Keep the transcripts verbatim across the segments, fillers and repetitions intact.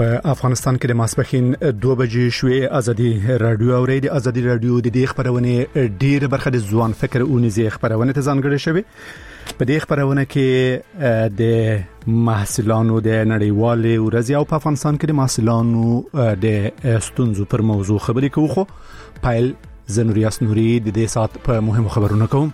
په افغانستان کې د ماسپخین دوه بجې شوې ازادي رادیو او ریډیو ازادي رادیو د دې خبرونه ډیره برخه د ځوان فکر او نزي خبرونه ته ځانګړې شوې. په دې خبرونه کې د محصلانو د نړیوالې ورځ او په افغانستان کې د محصلانو د ستونزو پر موضوع خبرې کوو. خو پایل زنوریاس نوري د دې سات په مهمو خبرونه کوم.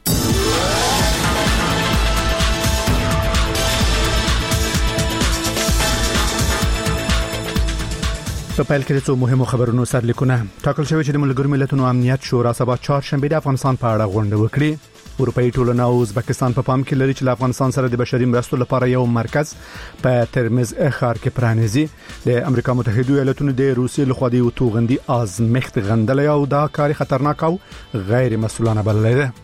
په پیل کې څو مهمو خبرونو سرلیکونه ټاکل شوی چې د ملګرو ملتونو امنیت شورا سبا چهارشنبه د افغانستان په اړه غونډه وکړي. اروپאי ټولنه او ازبکستان په پام کې لري چې افغانستان سره د بشري مرستو لپاره یو مرکز په ترمز ښار کې پرانیزي. د امریکا متحده ایالاتونو د روسیې لخوا د توغندي ازمخت غندل او دا کار خطرناک او غیر مسؤلانه بللی دی.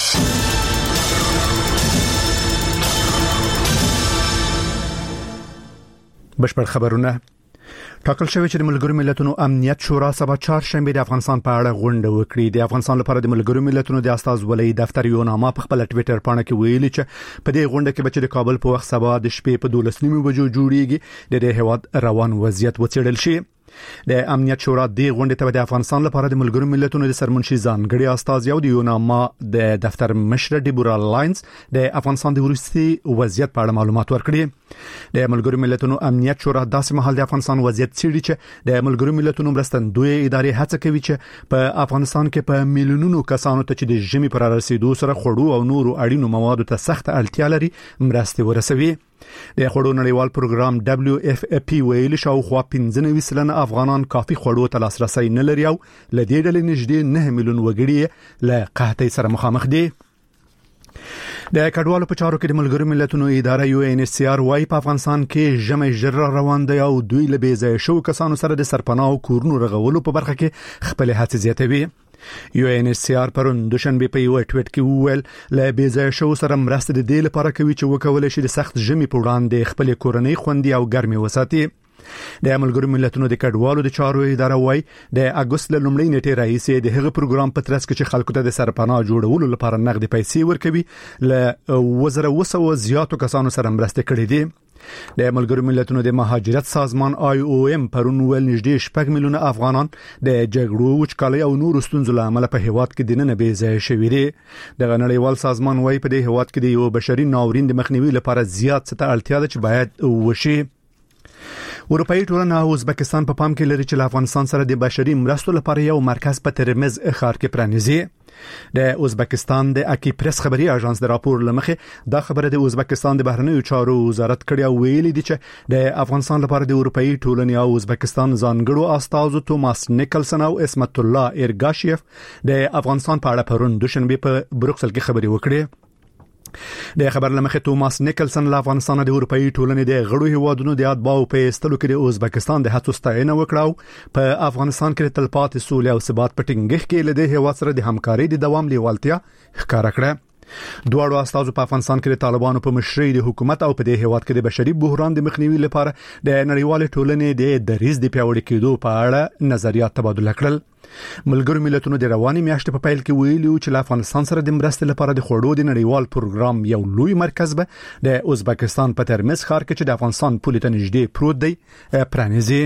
بشپړ خبرونه ټاکل شوی چې د ملګرو ملتونو امنیت شورا سبا چهارشنبه د افغانستان په اړه غونډه وکړي. د افغانستان لپاره د ملګرو ملتونو د استازولۍ دفتر یو نامه په خپل ټوئیټر باندې کې ویلي چې په دې غونډه کې به د کابل په وخت سبا د شپې په دولس نیمه بجو جوړیږي د دې هواد روان وضعیت وڅېړل شي. د امنیت شورا د غونډې ته د افغانستان لپاره د ملګرو ملتونو د سرمنشي ځانګړي استاذ یو د یوناما د دفتر مشر ډیبورا لاینز د افغانستان د وروستي وضعیت په اړه معلومات ورکړي. د ملګرو ملتونو امنیت شورا داسې مهال د افغانستان وضعیت څېړي چې د ملګرو ملتونو مرستندوی ادارې هڅه کوي چې په افغانستان کې په میلیونونو کسانو ته چې د ژمي پر رسیدو سره خړو او نورو اړینو موادو ته سخت اړتیا لري مرستې ورسوي. د خړو نړیوال پروګرام دبليو اف پی ویل شاوخوا پنځه نوي سلنه افغانان کافي خړو ته لاسرسي نه لري او لدې ډلې نږدې نه میلیون وګړي له قحطۍ سره مخامخ دي. د کډوالو په چارو کې د ملګرو ملتونو اداره یو ان ایچ سی آر وايي په افغانستان کې ژمي ژر روان دی او دوی له بې ځای شو کسانو سره د سرپناه او کورونو رغولو په برخه کې خپل هڅې زیاتوي. یو ان ایچ سی آر پرون دوشنبه په یو ټویټ کې وویل له بې ځای شو سره مرسته د دې لپاره کوي چې وکولای شي د سخت ژمي په وړاندې خپل کورنۍ خوندي او ګرمي وساتي. د ملګرو ملتونو د کډوالو د چارو اداره وايي د اگست له لومړۍ نیټې راهیسې د هغه پروګرام په ترڅ کې چې خلکو ته د سرپناه جوړولو لپاره نقد پیسې ورکوي له وزره وسو زیاتو کسانو سره مرسته کړې دي. د ملګرو ملتونو د مهاجرت سازمان آی او ام پرون ول نږدې شپږ میلیونه افغانان د جګړو وچکالۍ او نورو ستونزو له امله په هیواد کې د نن بې ځای شوي دي. د نړیوال سازمان وايي په دې هیواد کې د یو بشري ناورین د مخنیوي لپاره زیات څه اړتیا ده چې باید وشي. اروپאי ټولنه او ازبکستان په پام کې لري چې افغانستان سره د بشري مرستو لپاره یو مرکز په ترمز ښار کې پرانیزي. د ازبکستان د اکی پریس خبري اژانس د راپور لمخې دا خبره د ازبکستان د بهرنیو چارو وزارت کړي او ویلي دي چې د افغانستان لپاره د اروپאי ټولنې او ازبکستان ځانګړو استازو توماس نیکلسن او اسمت الله ایرګاشیف د افغانستان په اړه پرون دوشنبه په بروکسل کې خبري وکړي. د خبر لمخې توماس نیکلسن له افغانستان د اروپאי ټولنې د غړو هیوادونو د اتباعو په استلو کې د ازبکستان د هڅو ستاینه وکړه. په افغانستان کې د تلپاتې سولې او ثبات په ټینګښت کې له دې هیواد سره د همکارۍ د دوام لیوالتیا ښکاره کړه. دواړو استازو په افغانستان کې د طالبانو په مشرۍ د حکومت او په دې هیواد کې د بشري بحران د مخنیوي لپاره د نړیوال ټولنې د دریځ د پیاوړي کېدو په اړه نظریات تبادله کړل. ملګرو ملتونو د رواني میاشتې په پیل کې ویلي چې له افغانستان سره د مرستې لپاره د خړو د نړیوال پروګرام یو لوی مرکز به د ازبکستان په ترمز ښار کې چې د افغانستان پولې ته نږدې پروت دی پرانیزي.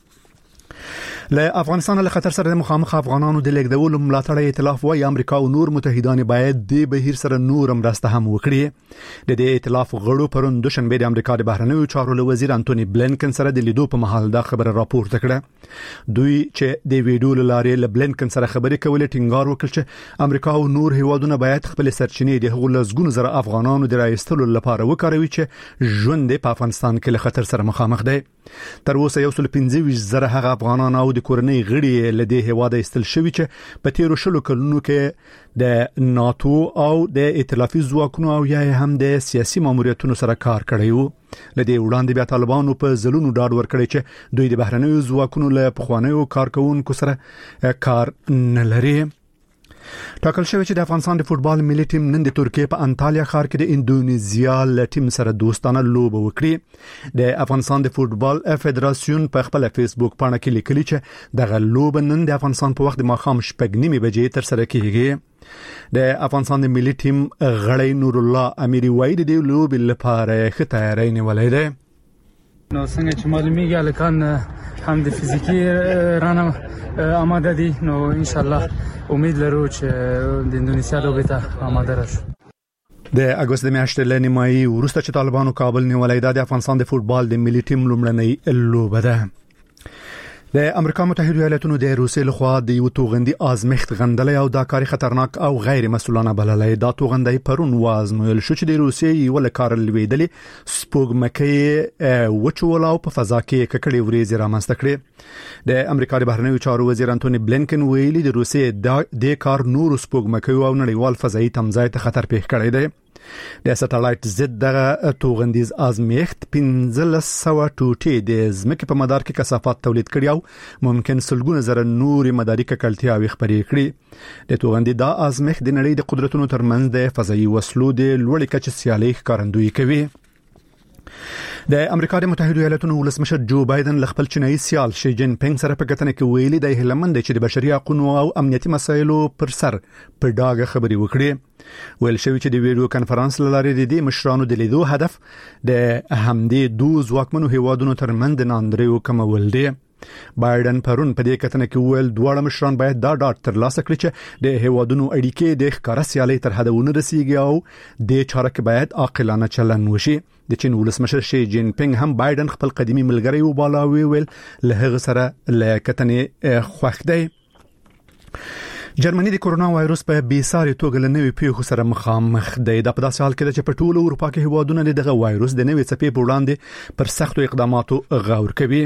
له افغانستان له خطر سره د مخامخ افغانانو د لیږدولو ملاتړ ائتلاف وايي امریکا او نور متحدان باید د بهیر سره نور مرسته هم وکړي. د دې ائتلاف غړو پرون دوشنبه د امریکا د بهرنیو چارو وزیر انټونی بلینکن سره د لیدو په محل دا خبره راپورته کړه. دوی چې د ویډیو لارې له بلینکن سره خبرې کولې ټینګار وکړ چې امریکا او نور هیوادونه باید خپل سرچینې د هغو لزګونو زره افغانانو د راایستلو لپاره وکاروي چې ژوند په افغانستان کې له خطر سره مخامخ دي. تر اوسه یو سل پنځه ویشت زره هغه افغانان او د کورنۍ غړي له دې هواده استل شوی چې په تیرو شلو کلونو کې د ناتو او د ائتلافي ځواکونو او یا هم د سیاسي ماموریتونو سره کار کړی وو. لدې وړاندې بیا طالبانو په ځلونو ډاډ ورکړی چې دوی د بهرنیو ځواکونو له پخوانیو کارکونکو سره کار نه لري. ټاکل شوی چې د افغانستان د فوتبال ملي ټیم نن د ترکیه په انټالیا ښار کې د اندونیزیا له ټیم سره دوستانه لوبه وکړي. د افغانستان د فوتبال فدراسیون په خپل فیسبوک باندې کې لیکلي چې دغه لوبه نن د افغانستان په وخت د ماښام شپږ نیمې بجې تر سره کیږي. د افغانستان د ملي ټیم غړی نور الله امیری وایي د لوبې لپاره ښه تیاری نیولې ده. نو څنګه چې معلومیږي الکان هم د فزیکی رانه آماده دي، نو ان شاء الله امید لرو چې د اندونیسیا لوبې ته آماده راشو. د اگست د میاشتې له نیمایي وروسته چې طالبانو کابل نیولای د افغانستان د فوتبال د ملي ټیم لومړنۍ لوبه ده. د امریکا متحده ایالاتونو د روسیې لخوا د یو توغندي آزمایښت غندلې او دا کاری خطرناک او غیر مسؤلانه بللې. دا توغندي پرون وازمویل شو چې د روسیې یو لکار لویدلې سپوږمکۍ وچول او په فضا کې ککړې ورېځې رامنځته کړې. د امریکا د بهرنیو چارو وزیر انټونی بلینکن ویلي د روسیې د کار نور سپوږمکۍ او نړیوال فضایي تمځای ته خطر پیښ کړی دی. د سټلایټ زد دغه توغندیز آزمایښت پنځه سوه ټوټې د ځمکې په مدار کې کثافات تولید کړي او ممکن سلګونه زره نورې مداري ککړتیاوې خپرې کړي. د توغندي دا آزمایښت د نړۍ د قدرتونو ترمنځ د فضایي وسلو د لوړې کچې سیالي ښکارندویي کوي. د امریکا د متحده ایالاتونو ولسمشر جو بایدن ل خپل چینایي سیال شي جین پینګ سره په کتنه کې ویلي د هلمند چې د بشري حقوقو او امنیتي مسایلو پر سر په ډاګه خبري وکړي. ویل شوی چې د ویډیو کانفرنس لارې د دې مشرانو د لیدو هدف د همدې دوه ځواکمنو هیوادونو ترمنځ د ناندریو کمول دی. بایدن پرون په دې کتنه کې ویل دواړه مشران باید دا ډاټ ترلاسه کړي چې د هیوادونو اړیکې د ښکارا سیالي تر حدونه رسیږي او د چاره کې باید عاقلانه چلن وشي. د چین ولسمشر شي جین پینګ هم بایدن خپل قديمي ملګری وبالاوي ویل له هغه سره له کتنې خوښ دی. جرمني د کورونا وایروس په بیساري توګه له نوې پیښو سره مخامخ دی. د په داسې حال کې چې په ټولو اروپا کې هیوادونه دغه وایروس د نوې څپې په وړاندې پر سختو اقداماتو غور کوي.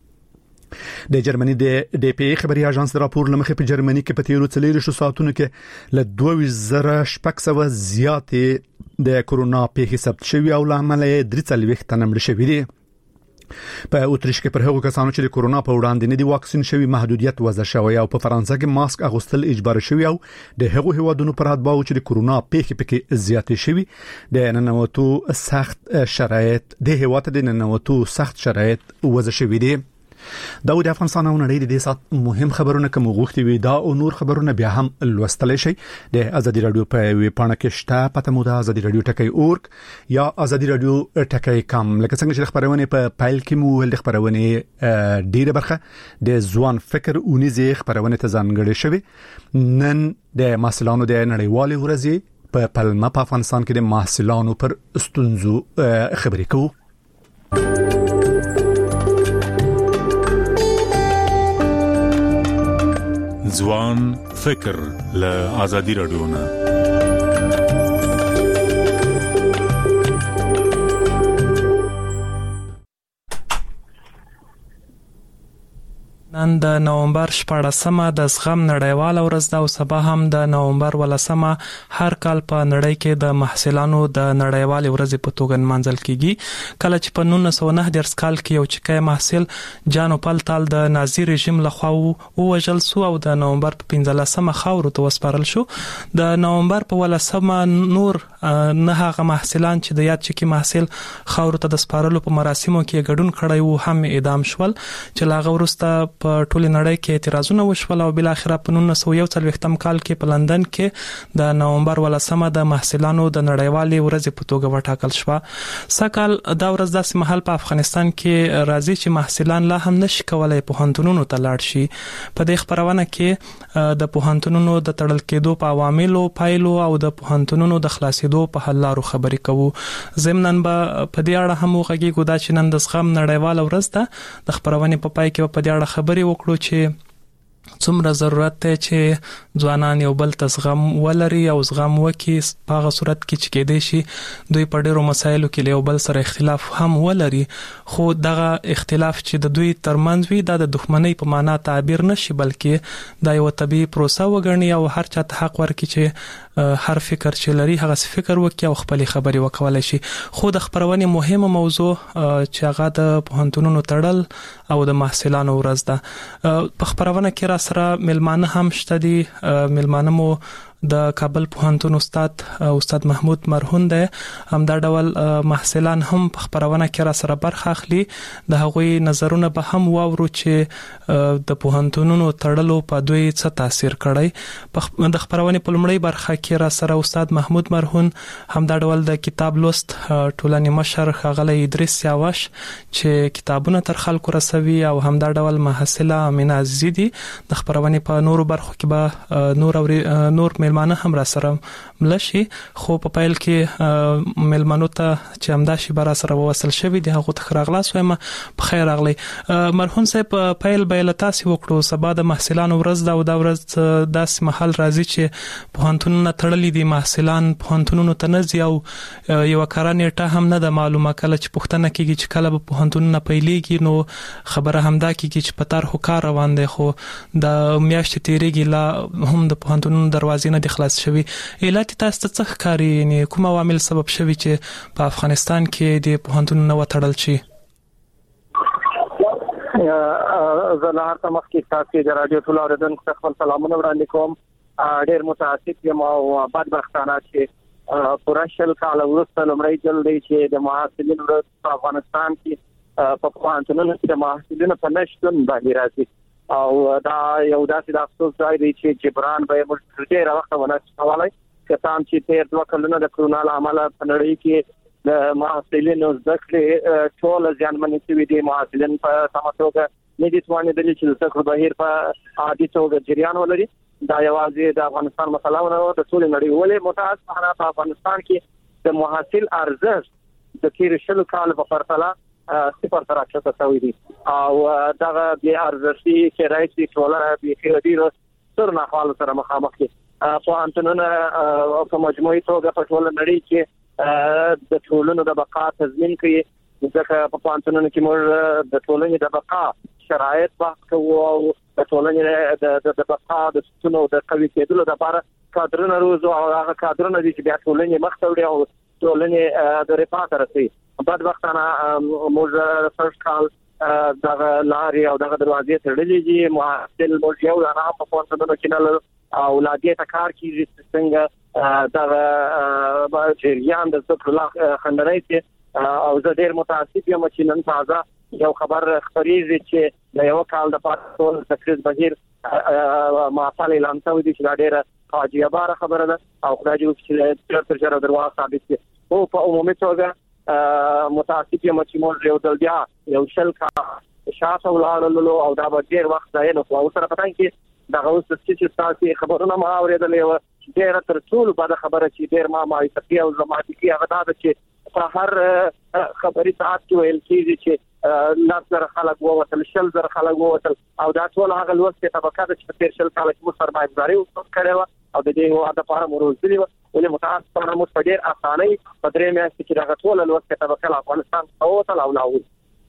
د جرمني د ډي پی خبري اژانس راپور لمخې په جرمني کې په تیرو څلورو ساعتونو کې له دوه زره شپږ سوه زیاتې د کورونا پیښې ثبت شوې او لامل یې درې څلوېښت تنه مړه شوي دي. په اوتریش کې پر هغو کسانو چې د کورونا په وړاندې نه دي واکسین شوی محدودیت وضع شوی او په فرانسه کې ماسک اغوستل اجباري شوی او د هغو هیوادونو پر اتباعو چې د کورونا پیښې پکې زیاتې شوی د ننوتو سخت شرایط د هیواد د ننوتو سخت شرایط وضع شوی دي. دا د افغانستان او نړۍ د دې سات مهم خبرونه کوم غوښتي وي دا او نور خبرونه بیا هم لوستلای شي د ازادي رادیو په وی پاڼه کې شته پته مو د ازادي رادیو ټکی اورګ یا ازادي رادیو ټکی کم. لکه څنګه چې خبرونه په پایل کې مو ول خبرونه ډیره برخه د ځوان فکر اونیزه خبرونه ته ځانګړې شوی. نن د محصلانو د نړیوالې ورځې په پلمه په افغانستان کې د محصلانو پر ستونزو خبرې کوو. ځوان فکر له آزادي رادیو نه نن د نومبر شپاړسمه د زغم نړیواله ورځ ده او سبا هم د نومبر ولسمه هر کال په نړۍ کې د محصلانو د نړیوالې ورځې په توګه نمانځل کیږي. کله چې په نولس سوه نهه دېرش کال کې یو چکی محصل جانو پلتال د نازي رژیم لخوا ووژل شو او د نومبر په پنځلسمه خاورو ته وسپارل شو. د نومبر په ولسمه نور نه هغه محصلان چې د یاد چکی محصل خاورو ته د سپارلو په مراسمو کې ګډون کړی وو هم اعدام شول چې لاغه ورسته په ټول نړۍ کې اعتراضونه وشول او بل اخر په نولس سوه یو څلوېښتم کال کې په لندن کې د نومبر ولسمه د محصلانو د نړیوالې ورځې په توګه وټاکل شو. سکهال دا ورځ داسې مهال په افغانستان کې راځي چې محصلان لا هم نشي کولای پوهنتونونو ته لاړ شي. په دې خبرونه کې د پوهنتونونو د تړل کېدو په عواملو پایلو او د پوهنتونونو د خلاصېدو په حل لارو خبرې کوو. ضمناً به په دې اړه هم وغږیږو دا چې نن د زغم نړیواله ورځ ده. د خبرونې په پای کې په دې اړه خبرې وکړو چې څومره ضرورت دی چې ځوانان یو بل ته زغم ولري او زغم وکړي په هغه صورت کې چې کېدای شي دوی په ډېرو مسایلو کې له یو بل سره اختلاف هم ولري خو دغه اختلاف چې د دوی ترمنځ وي دا د دښمنۍ په معنا تعبیر نشي بلکې دا یو طبیعي پروسه وګڼي او هر چا ته حق ورکړي چې هر فکر چې لري هغه فکر وکړي او خپل خبرې وکولای شي. خو د خبرونې مهمه موضوع چې هغه د پوهنتونونو تړل او د محصلانو ورځ ده. په خبرونه کې را سره ملمانه هم شته دي. ملمانه مو د کابل پوهنتون استاد استاد محمود مرهون دی. هم دا ډول محصلان هم په خبرونه کې را سره برخه اخلي. د هغوی نظرونه به هم واورو چې د پوهنتونونو تړلو په دوی څه تاثیر کړی. د خبرونه په لومړی برخه کې را سره استاد محمود مرهون هم دا ډول د کتاب لوست ټولنې مشر ښاغلی ادریس سیاوش چې کتابونه تر خلکو رسوي او هم دا ډول محصله امینه عزیزی دي. د خبرونه په نورو برخو کې به نور او نور ملمانه هم را سره ملشي. خو په پایل کې ملمنو ته چې همدا شی بر سره وصل شوی دی هغه ته خراغلاس وایم په خیر راغلی. مرهون صاحب په پایل بیل تاسو وکړو سبا د محصلانو ورځ دا او دا ورځ داس محل راځي چې پوهنتونونه تړلې دي محصلان پوهنتونونو ته نه ځي او یو کارانېټه هم نه د معلومه کله چې پوښتنه کیږي چې کله به پوهنتونونه پیلېږي نو خبره همدا کیږي چې په طرحو کار روان دی خو د میاشتې تیریږي لا هم د پوهنتونونو دروازې نه دي خلاص شوي. علت تاسو ته څه ښکاري یعنی کوم عوامل سبب شوي چې په افغانستان کې د پوهنتونونو وتړل شي؟ زه له هر څه مخکې تاسو د رادیو ټول اوریدونکو ته خپل سلامونه وړاندې کوم. ډېر متاسف یم او بدبختانه چې پوره شل کاله وروسته لومړی ځل دی چې د محصلینو ورځ په افغانستان کې په پوهنتونونو کې د محصلینو په نشتون باندې راځي او دا یو داسې د افسوس ځای دی چې جبران به موږ ډېر وخت ونه کولای. کسان چې تیر دوه کلونه د کرونا له امله په نړۍ کې د محصلینو زده کړې ټول ځانمنې شوي دي. محصلین په سمه توګه نه دي توانېدلي چې د زده کړو بهیر په عادي توګه جریان ولري. دا یوازې د افغانستان مسله نه ده، د ټول نړۍ. ولې متاسفانه په افغانستان کې د محصل ارزښت د تیر شلو کال په پرتله صفر ته راکښته شوی دی او دغه بې ارزښتي چې راځي ټولنه بې ډېر ستر ناخوالو سره مخامخ دي. پوهنتونونه په مجموعي توګه په ټول نړۍ کې د ټولنو د بقا تضمین کوي. ځکه په پوهنتونونو کې موږ د ټولنې د بقا شرایط بحث کوو او د ټولنې د بقا د ستونو د قوي کېدلو لپاره کادرونه روزو او هغه کادرونه دي چې بیا ټولنې مخ ته وړي او ټولنې د رفاه ته رسوي. بدبختانه موږ فرست کال دغه لارې او دغه دروازې تړلې دي. محصل موږ یو نه په پوهنتونونو کې نه او لا دې ته کار کیږي څنګه دغه جریان د زده کړو خندنۍ کې او زه ډېر متاسف یم چې نن تازه یو خبر خبرېږي چې د یو کال د پاتې ټول تقریز بهیر معطل اعلان شوی دی چې دا ډېره فاجعه باره خبره ده او خدای دې وکړي چې تر ژره درواغ ثابت شي. او په عمومي توګه متاسف یم چې موږ یو ځل بیا یو شل کال شاته ولاړلو او دا به ډېر وخت ځای نه خو سره پتاین کې دغه اوس چې تاسو خبرونه ما اورېدلې و ډېر تر ټولو بده خبره چې ډېر ما معرفي او زماتي هغه دا چې په هر خبري ساعت کې ویل کېږي چې لاس زره خلک ووتل شل زره خلک ووتل او دا ټول هغه لوستې طبقه ده چې په شل کال کې مو سرمایه‌ګذاري وکړې و او د دې هوا د لپاره مروزلي و. ولې متاسفانه موږ په ډېر اسانۍ په درې میاشتې کې دغه ټول لوستې طبقه له افغانستان ووتل او لاول.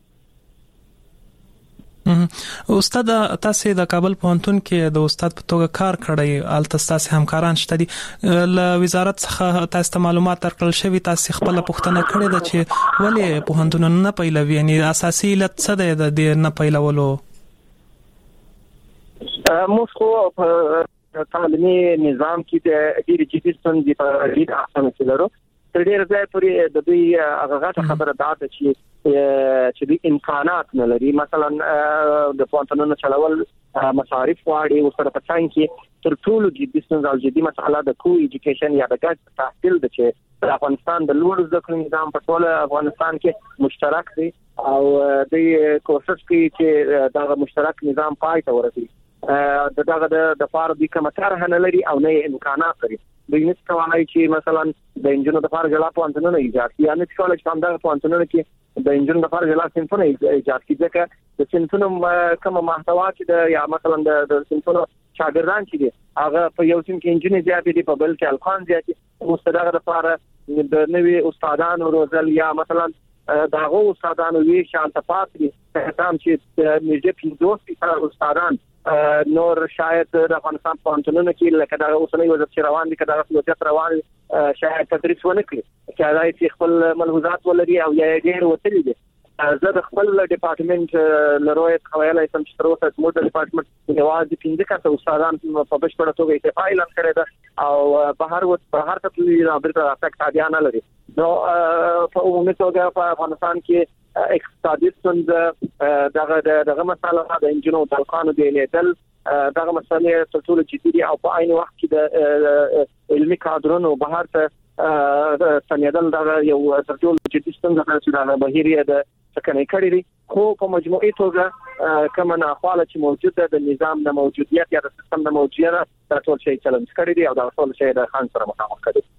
استاد تاسو د کابل پوهنتون کې د استاد په توګه کار کړی الته تاسو همکاران شته دي له وزارت څخه تاسو ته معلومات ترکړل شوی تاسو خپل پوښتنه کړې ده چې ولې پوهنتون نه پیلوي یعنی اساسي علت څه ده د نه پیلولو؟ موږ خو په تعلیمي نظام کې د ډېر جدي ستونزې په ډېر اسانه کې لرو. تر ډېر ځای پورې د دوی هغه غټه خبره ده چې چې د امکانات نه لري. مثلا د پوهنتونونو چلول مصارف واړي او سره پټان کې تر ټولو جدي ستونزه او جدي مسله د کو ایجوکیشن یا د ګډ تحصیل د چې افغانستان د لوړ زده کړو نظام په ټول افغانستان کې مشترک دی او د کوشش کوي چې دا مشترک نظام پای ته ورسوي. د دغه د فار د کومه طرح نه لري او نه امکانات لري. دوی نشي کولای چې مثلا د انجینر د فار جلا پوهنتونونه ایجاد کړي یا نه کولای چې همدغه پوهنتونونه کې د انجینر د فار جلا صنفونه ایجاد کړي ځکه د صنفونو کومه محتوا چې د یا مثلا د صنفونو شاګردان چې دي هغه په یو صنف کې انجینر زیات دي په بل کې الکان زیات دي. مستدغه د فار د نوي استادانو روزل یا مثلا داغه استادانو وی شانت پات دي هم چې نږدې پنځوس فیصد استادان نور شاید د افغانستان پوهنتونونو کې لکه دا اوسنۍ وضعیت چې روان دي کدا وضعیت روان شاید تدریس ونه کړي چې راځي خپل ملحوظات ولري او یا ډېر وتلی دي زه د خپل ډپارټمنټ لروي خوایلای سم چې تر اوسه زموږ د ډپارټمنټ یوازې پنځه کسه استادان په بشپړه توګه استعفا اعلان کړی ده او بهر و بهر ته تللي د بیرته افیکټ عادي نه لري. نو په عمومي توګه په افغانستان کې اقتصادي ستونزې دغه دغه مسله د انجینو د قانون دی لیدل دغه مسله تر ټولو جدي دي او په عین وخت کې د علمي کادرونو بهر ته سنیدل دغه یو تر ټولو جدي ستونزه چې د بهیریه د څنګه کړی دي. خو په مجموعي توګه کومه ناخواله چې موجوده د نظام د موجودیت یا د سیستم د موجودیت د ټول شي چلنج کړی دي او دا ټول شي د خان سره مخامخ کړي.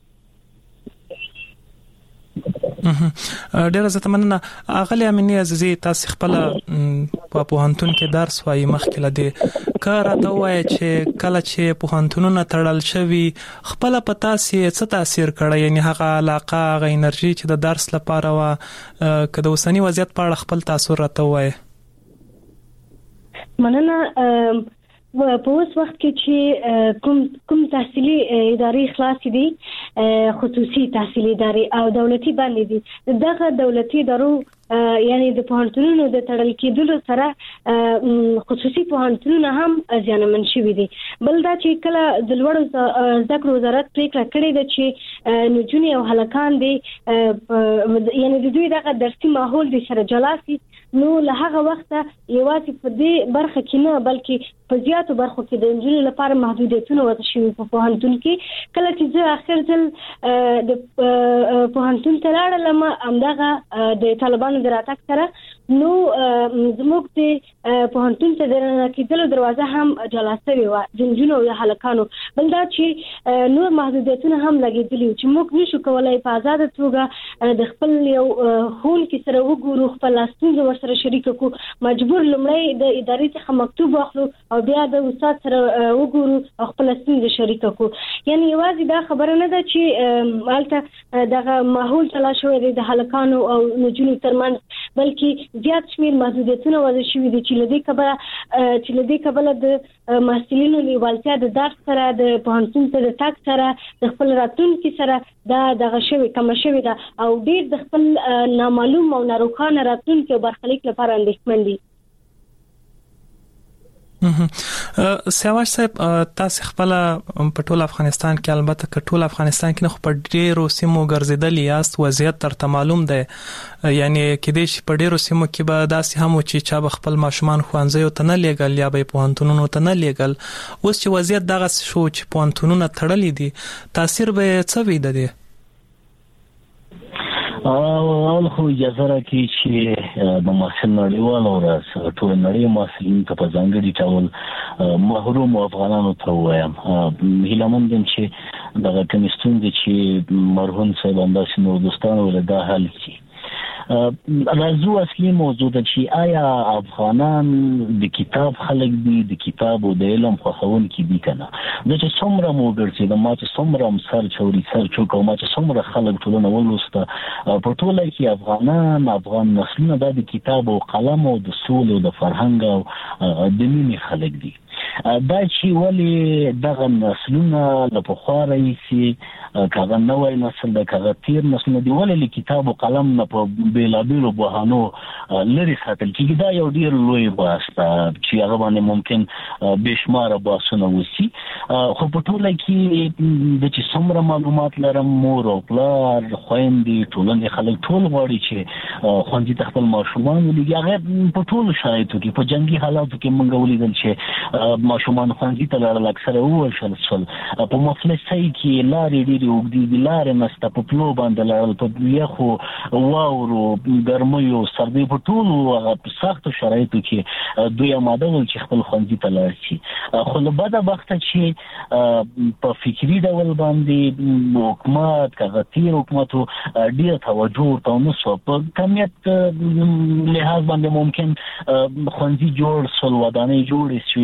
ډیره زه تمنه اغلی امینی عزیزي تاسو خپل په پوهنتون کې درس وایي مخکې لدی کار راته وایي چې کله چې پوهنتونونه تړل شوي خپل په تاسو څه تاثیر کړی یعنی هغه علاقه هغه انرژي چې د درس لپاره وا کده وسنی وضعیت په اړه خپل تاثیر راته وایي. مننه. په اوس وخت کې چې کوم کوم تحصیلي ادارې خلاص دي خصوصي تحصیلي ادارې او دولتي باندې دي دغه دولتي ادارو یعنی د پوهنتونونو د تړل کېدلو سره خصوصي پوهنتونونه هم زیانمن شوي دي. بل دا چې کله د لوړو زده کړو وزارت پریکړه کړې ده چې نجونې او هلکان دي یعنی د دوی دغه درسي ماحول د سره جلا شي نو له هغه وخته یوازې په دې برخه کې نه بلکې په زیاتو برخو کې د نجونو لپاره محدودیتونه وضع شوي په پوهنتون کې. کله چې زه اخر ځل د پوهنتون ته لاړم همدغه د طالبانو د راتګ سره نو زموږ د پوهنتون ته د کېدلو دروازه هم جلا شوې وه د نجونو او هلکانو. بل دا چې نور محدودیتونه هم لګېدلي چې موږ نشو کولی په ازاده توګه د خپل یو ښوونکي سره وګورو خپل ستونزې ورسره شریک کړو. مجبور لومړی د ادارې څخه مکتوب واخلو او بیا د استاد سره وګورو او خپل ستونزې شریک کړو. یعنی یوازې دا خبره نه ده چې هلته دغه ماحول جلا شوی دی د هلکانو او نجونو ترمنځ بلکې زیات شمېر محدودیتونه وضع شوي دي چې له دې کبله چې له دې کبله د محصلینو لیوالتیا د درس سره د پوهنتون ته د تګ سره د خپل راتلونکي سره دا دغه شوی کمه شوې ده او ډېر د خپل نامعلوم او ناروښانه راتلونکي او برخلیک لپاره اندېښمن دي. سیاوش صاحب تاسو خپل په ټول افغانستان کې البته که ټول افغانستان کې نه خو په ډیرو سیمو ګرځیدلی یاست وضعیت ترته معلوم دی یعنی کېدای شي په ډیرو سیمو کې به داسې هم چې چا به خپل ماشومان ښوونځیو ته نه لیږل یا به پوهنتونونو ته نه لیږل. اوس چې وضعیت دغسې شو چې پوهنتونونه تړلي دي تاثیر به یې څه وي د دې؟ اول خو اجازه راکړئ چې د محصل نړیوال ورځ ټول نړۍ محصلینو ته په ځانګړي ډول محروم افغانانو ته ووایم هیله مند یم چې دغه کومې ستونزې چې مرهون صاحب همداسې نور دوستانو له دا حل کړي. راځو اصلي موضوع ده چې آیا افغانان د کتاب خلک دي د کتاب او د علم خوښونکي دي که نه. زه چې څومره مو وګرځېدم ما چې څومره هم سرچ او ریسرچ وکړو ما چې څومره خلک ټولنه ولوسته په ټوله کې افغانان افغان نسلونه دا د کتاب او قلم او د سولې او د فرهنګ او د مینې خلک دي. دا چې ولې دغه نسلونه له پخوا راهیسې که هغه نوی نسل ده که هغه تیر نسلونه دي ولې له کتاب او قلم نه په بېلابېلو بهانو لرې ساتل کېږي. دا یو ډېر لوی بحث ده چې هغه باندې ممکن بې شماره بحثونه وشي. خو په ټوله کې د چې څومره معلومات لرم مور او پلار خویندې ټولنې خلک ټول غواړي چې ښوونځي ته خپل ماشومان ولېږي. هغه په ټولو شرایطو کې په جنګي حالاتو کې موږ ولیدل چې ماشومان ښوونځي ته لاړل اکثره ووژل شول. په مفلسۍ کې لارې ډېرې اوږدې دي لارې نشته په پلو باندې لاړل په یخو واورو ګرمیو سردیو په ټولو هغه سختو شرایطو کې دوی اماده ول چې خپل ښوونځي ته لاړ شي. خو له بده بخته چې په فکري ډول باندې حکومت که هغه تېر حکومت و ډېر توجه ورته ونه شوه. په کمیت لحاظ باندې ممکن ښوونځي جوړ شول ودانۍ جوړې شوې ښوونکي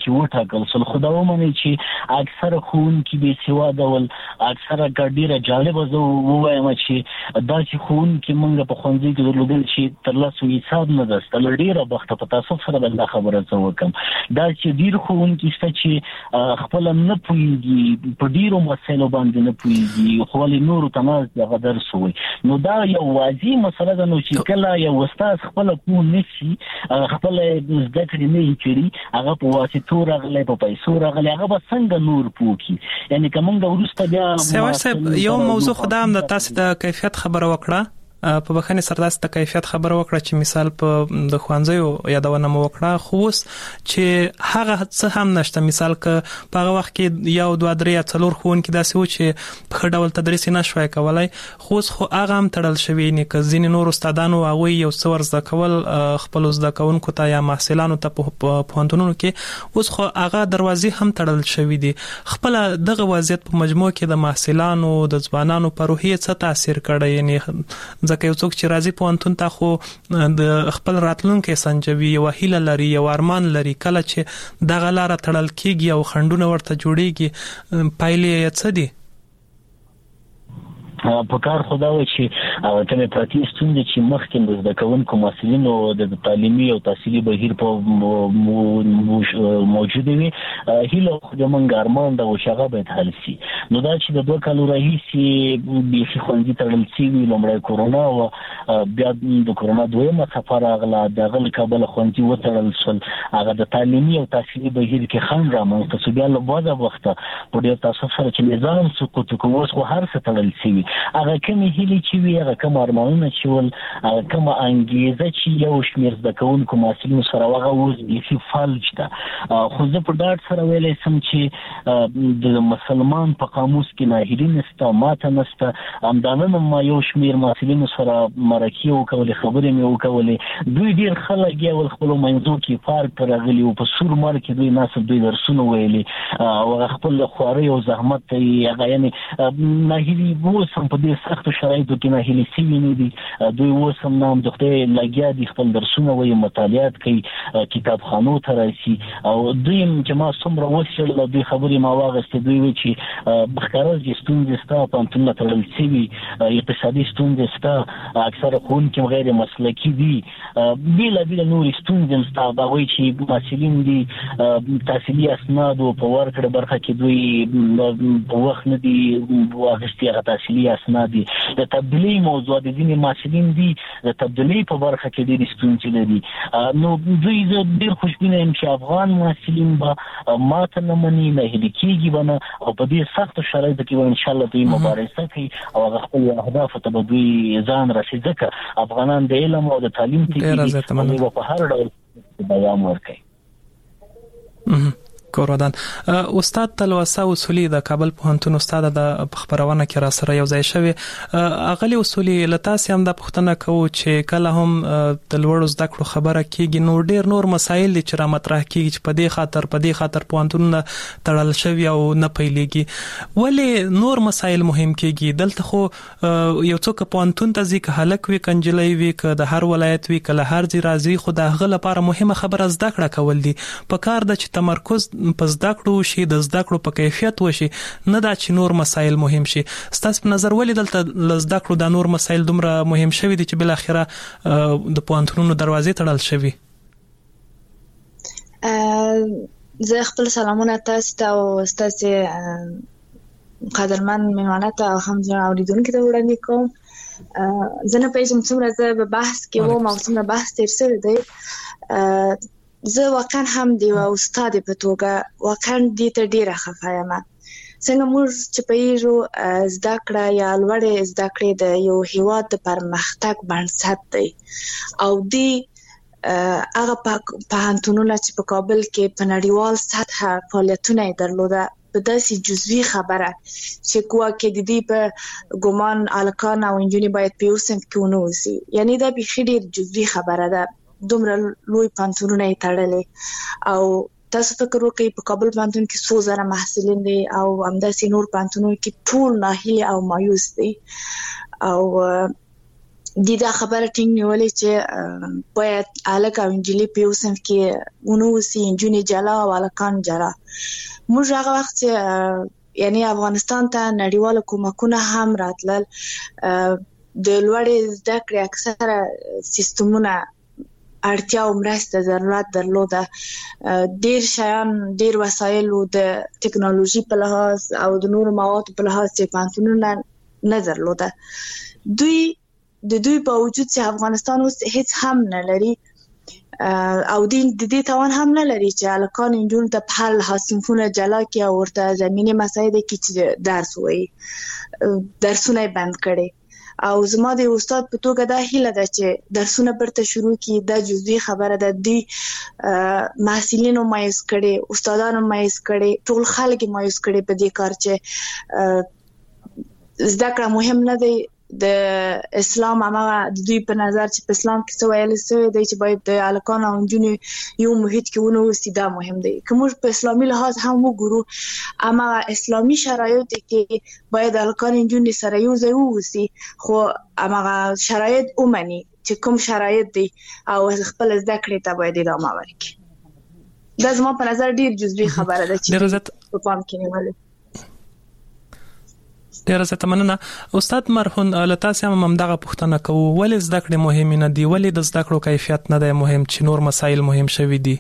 چې وټاکل سول. خو دا ومني چې اکثره ښوونکي بې سواده ول، اکثره ډیره جالبه زه ووایم چې دا چې ښوونکي موږ په ښوونځي کې درلودل چې تر لاسو حساب نه دسته له ډیره وخته په تاسف سره بل خبره څه وکم دا چې ډیر ښوونکي شته چې خپل نه پوهیږي په ډیرو مسایلو باندې نه پوهیږي خو ولې نورو ته نه هغه درس وایي. نو دا یو واضح مسله ده نو چې کله یو استاد خپل پوه نشي خپل زده کړې نه یې کړي هغه په واسطو راغلی په پیسو راغلی هغه به څنګه نور پوه کړي. یعنې که موږ وروسته بیا سیاوش صاحب یو موضوع خدا هم د تاسو د کیفیت خبره وکړه په بخښنې سره تاسو د کیفیت خبره وکړه چې مثال په د ښوونځیو یادونه مو وکړه خو اوس چې هغه څه هم نشته مثال که په هغه وخت کې یو دوه درې یا څلور ښوونکي داسې و چې په ښه ډول تدریس نه شوی کولی خو اوس خو هغه هم تړل شوي نه که ځینې نور استادانو هغوی یو څه ور زده کول خپلو زده کوونکو ته یا محصلانو ته په پوهنتونونو کې اوس خو هغه دروازې هم تړل شوي دي. خپله دغه وضعیت په مجموع کې د محصلانو د ځوانانو په روحیه څه تاثیر کړی یعنې ځکه یو څوک چې راځي پوهنتون ته خو د خپل راتلونکي سنجوي یو هیله لري یو ارمان لري کله چې دغه لاره تړل کیږي او خنډونه ورته جوړیږي پایلې یې څه دي؟ په کار خدا و چې کومه پراتی ستونزې چې مخکې د زده کوونکو مسؤلینو د تعلیمي او تحصیلي بهیر په موجوده وي هیله خو موږ ارمان د وشغه به حل شي. نو دا چې د دوه کالو راهیسې به ښوونځي تړل شوي لومړی کورونا او بیا د کورونا دویمه څپه راغله دغه کابل ښوونځي وتړل شول هغه د تعلیمي او تحصیلي بهیر کې خنډ رامنځته شو. بیا له بعده وخته په ډېر تاسف سره چې نظام سقوط کوي خو هر څه تړل شوي هغه کومې هیلې چې وي هغه کوم ارمانونه چې ول هغه کوم انګیزه چې یو شمېر زده کوونکو محصلینو سره هغه اوس بیخي فلج ده. خو زه په ډاډ سره ویلی سم چې د مسلمان په قاموس کې ناهیلي نشته ماته نشته. همدانه ما یو شمېر محصلینو سره مرکې وکولې خبرې مې وکولې دوی ډېر خلک یې ول خپلو منځو کې پارک ته راغلي وو په سور مار کې دوی ناست دوی درسونه ویلې او هغه خپل خوارۍ او زحمت ته یې هغه یعنې ناهیلي اوس هم په دې سختو شرایطو کې ناهیلي شوي نه دي. دوی اوس هم نه هم د خدای لګیا دي خپل درسونه وایي مطالعات کوي کتابخانو ته راشي او دوی چې ما څومره وسیل دوی خبرې ما واغستې دوی وایي چې ښکاره چې ستونزې شته پوهنتونونه تړل شوي اقتصادي ستونزې شته اکثره ښوونکي غیر مسلکي دي بېلابېله نورې ستونزې هم شته هغوی چې محصلین دي تحصیلي اسنادو په ورکړه برخه کې دوی په وخت نه دي واخیستي هغه تحصیلي اسناد دي د تبدیلي موضوع د ځینې محصلین دي د تبدیلي په برخه کې ډېرې ستونزې لري. نو دوی زه ډېر خوشبینه یم چې افغان محصلین به ماته نه مني ناهیلي کېږي به نه او په دې سختو شرایطو کې به انشاءالله دوی مبارزه کوي او هغه خپلو اهدافو ته به دوی ځان رسي ځکه افغانان د علم او د تعلیم تږي دي دوی به په هر ډول پیغام ورکوي. کورودان استاد تلوسه اصولي د کابل پوهنتون استاد د خبرونه کې را سره یو ځای شوی اغلی اصولي لتاسې هم د پښتنه کو چې کله هم د لوړ زده کړو خبره کیږي نو ډیر نور مسایل چې را مطرح کیږي چې په دې خاطر په دې خاطر پوهنتون تړل شوی او نه پیلېږي ولې نور مسایل مهم کیږي دلته خو یو څوک پوهنتون ته ځي که هلک وي کنجلې وي که د هر ولایت وي کله هر ځای راځي خو د هغه لپاره مهمه خبره زده کړه کول دي په کار د چې تمرکز په زده کړو شي د زده کړو په کیفیت وشي نه دا چې نور مسایل مهم شي. ستاسو په نظر ولې دلته زده کړو د نور مسایل دومره مهم شوي دي چې بل اخره د پوهنتونونو دروازې تړل شوي؟ زه خپل سلامونه تاسو ته او تاسو قدرمن میمانه ته هم ځان اوریدونکو ته وړاندې کوم. زه نه پېژنم څومره زه په بحث کې وم او څومره بحث تیر شوی دی. زه واقعا هم دی او استاد په توګه واقعا دې ته ډیره خفه یم څنګه موږ چې پېژو زده کړه یا لوړې زده کړې د یو هیواد د پرمختګ بنسټ دی او دی هغه پوهنتونونه چې په کابل کې په نړیوال سطحه فعالیتونه یې درلوده په داسې جزوي خبره چې ګواکې د دې په ګمان هلکان او نجونې باید په یو صنف کې ونه اوسي یعنې دا بیخي ډېر جزوي خبره ده دومره لوی پوهنتونونه یې تړلې او تاسو فکر وکړئ په کابل پوهنتون کې څو زره محصلین دي او همداسې نور پوهنتونونو کې ټول ناهیلي او مایوس دي او د دا خبره ټینګ نیولې چې باید الک او انجلي په اوسم کې ونوسی انجونی جلا او الکان جلا. موږ هغه وخت یعنی افغانستان ته نړیوال کومکونه هم راتلل، د لوړې زده کړې اکثره سیستمونه اړتیا او مرسته ضرورت درلوده، ډیر شیان ډیر وسایل او د ټکنالوژي په لحاظ او د نور موادو په لحاظ چې پانتونونه نه درلوده. دوی د دوی په وجود چې افغانستان اوس هیڅ هم نه لري او د دې توان هم نه لري چې الکان انجون ته په هر لحاظ صنفونه جلا کړي او ورته زمینه مسایل کې چې درس وایي درسونه بند کړي. او زما د استاد په توګه دا هیله ده چې درسونه برته شروع کړي. د جزئي خبره ده دی محصلینو مایوس کړي، استادانو مایوس کړي، ټول خلک مایوس کړي په دې کار چې زده کړه مهم نه دی. د اسلام هغه د دوی په نظر چې په اسلام کې څه ویل شوی دی چې باید د الکان او انجونی یو محیط کې ونوسي، دا مهم دی. که موږ په اسلامي لحاظ هم وګورو اما اسلامي شرایط کې باید الکان انجونی سره یو ځای ووسي، خو هغه شرایط ومني چې کوم شرایط دی او خپل زده کړې ته باید ادامه ورکړي. دا زما په نظر ډیر جزئي خبره ده چې په پام کې نیول. ډیره زه تمننه استاد مرهون لتا سم هم دغه پوښتنه کوو، ولې زده کړې مهمه نه دي، ولې د زده کړو کیفیت نه دی مهم چې نور مسایل مهم شوي دي؟